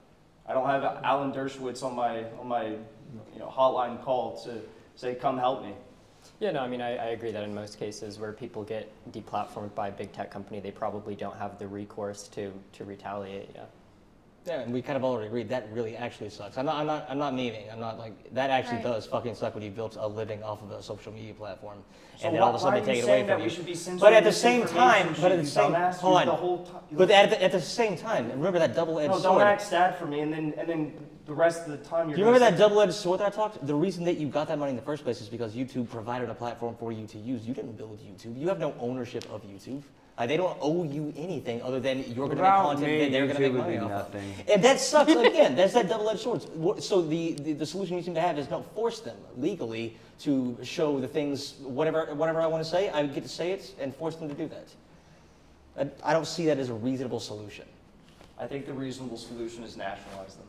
I don't have Alan Dershowitz on my on my you know hotline call to say, come help me. Yeah, no, I mean, I, I agree that in most cases where people get deplatformed by a big tech company, they probably don't have the recourse to, to retaliate, yeah. Yeah, and we kind of already agreed that really actually sucks. I'm not, I'm not, I'm not memeing. I'm not like, that actually right. does fucking suck when you built a living off of a social media platform. So and then all of a sudden they take it away from you. But at the same time, but at the same, hold on. The whole but at the, at the same time, remember that double-edged no, sword. Don't act sad for me, and then, and then the rest of the time you're Do you remember that double-edged sword that I talked? The reason that you got that money in the first place is because YouTube provided a platform for you to use. You didn't build YouTube. You have no ownership of YouTube. Uh, they don't owe you anything other than you're going to make content and they're going to make money off of. And that sucks. Again, that's that double-edged sword. So the, the, the solution you seem to have is don't force them legally to show the things, whatever, whatever I want to say, I get to say it and force them to do that. I, I don't see that as a reasonable solution. I think the reasonable solution is nationalize them.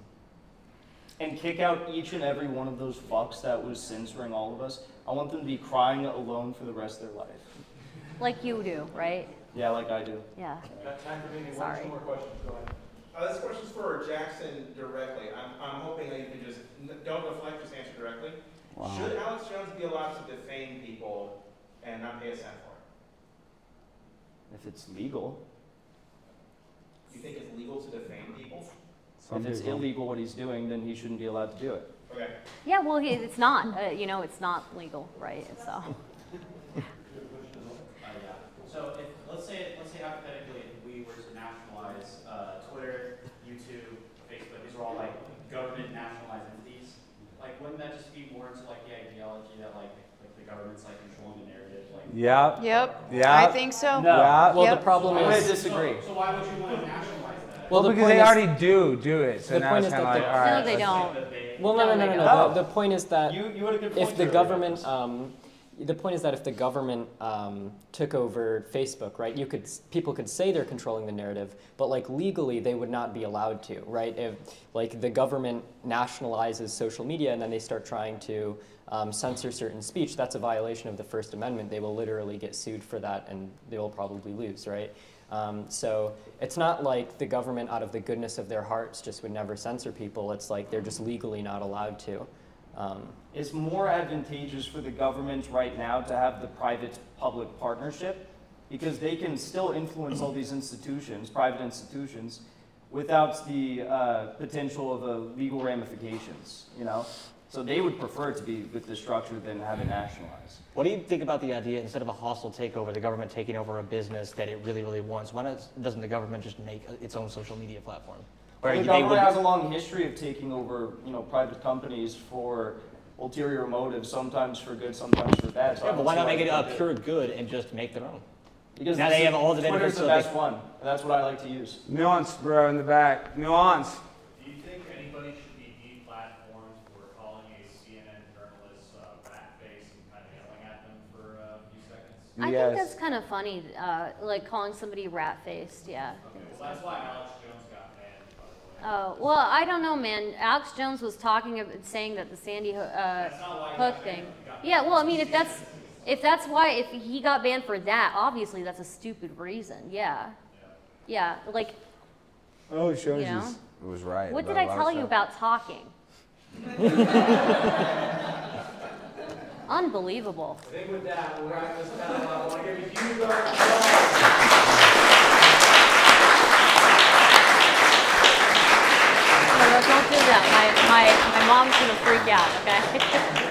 And kick out each and every one of those fucks that was censoring all of us. I want them to be crying alone for the rest of their life. Like you do, right? Yeah, like I do. Yeah. Got time for maybe Sorry. one or two more questions. Go ahead. Uh, this question's for Jackson directly. I'm, I'm hoping that you can just, don't deflect, just answer directly. Wow. Should Alex Jones be allowed to defame people and not pay a cent for it? If it's legal. You think it's legal to defame people? Some if it's people. illegal what he's doing, then he shouldn't be allowed to do it. Okay. Yeah, well, he, it's not. Uh, you know, it's not legal, right? So. So if, let's say, let's say hypothetically, if we were to nationalize uh, Twitter, YouTube, Facebook, these are all like government nationalized entities. Like, wouldn't that just be more into like the ideology that like, like the government's like controlling the narrative? Like, yep. Yep. Yep. I think so. No. Yep. Well, yep. the problem I is. disagree. So, so why would you want to nationalize that? Well, Well, the because point they is, already do do it. So the now point it's is kind of that like, the- all right. No, they don't. Well, no, no, no, no, no. No. The, the point is that You, you had a good point if the there. government, um, the point is that if the government um, took over Facebook, right, you could people could say they're controlling the narrative, but like legally they would not be allowed to, right? If like the government nationalizes social media and then they start trying to um, censor certain speech, that's a violation of the First Amendment. They will literally get sued for that, and they will probably lose, right? Um, so it's not like the government, out of the goodness of their hearts, just would never censor people. It's like they're just legally not allowed to. Um, It's more advantageous for the government right now to have the private-public partnership because they can still influence all these institutions, private institutions, without the uh, potential of uh, legal ramifications, you know? So they would prefer to be with this structure than have it nationalized. What do you think about the idea, instead of a hostile takeover, the government taking over a business that it really, really wants? Why not, doesn't the government just make its own social media platform? Well, the they government would- has a long history of taking over, you know, private companies for ulterior motives, sometimes for good, sometimes for bad. So I Yeah, but don't why see not make it a they do. pure good and just make their own? Because now this they is- have all the Twitter's benefits. the so best they- one. And that's what I like to use. Nuance, bro, in the back. Nuance. Do you think anybody should be deplatformed for calling a C N N journalist uh, rat face and kind of yelling at them for uh, a few seconds? I Yes. think that's kind of funny, uh, like calling somebody rat-faced, yeah. Okay, well, that's why Alex Jones got banned, by the way. Oh, well, I don't know, man. Alex Jones was talking, about, saying that the Sandy Ho- uh, Hook thing. Yeah, well, I mean, if that's, if that's why, if he got banned for that, obviously that's a stupid reason, yeah. Yeah, like, Oh, it shows You know? you was right. what about did I a lot of tell you stuff. about talking? Unbelievable. I think with that, we'll wrap this panel up. I want to give a huge round of applause. No, no, don't do that. My, my, my mom's gonna freak out, okay?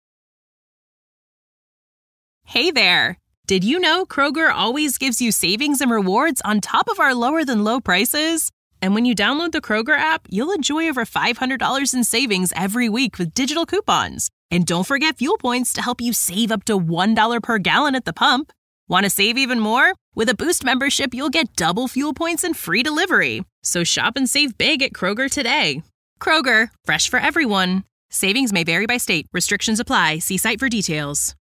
Hey there! Did you know Kroger always gives you savings and rewards on top of our lower than low prices? And when you download the Kroger app, you'll enjoy over five hundred dollars in savings every week with digital coupons. And don't forget fuel points to help you save up to one dollar per gallon at the pump. Want to save even more? With a Boost membership, you'll get double fuel points and free delivery. So shop and save big at Kroger today. Kroger, fresh for everyone. Savings may vary by state. Restrictions apply. See site for details.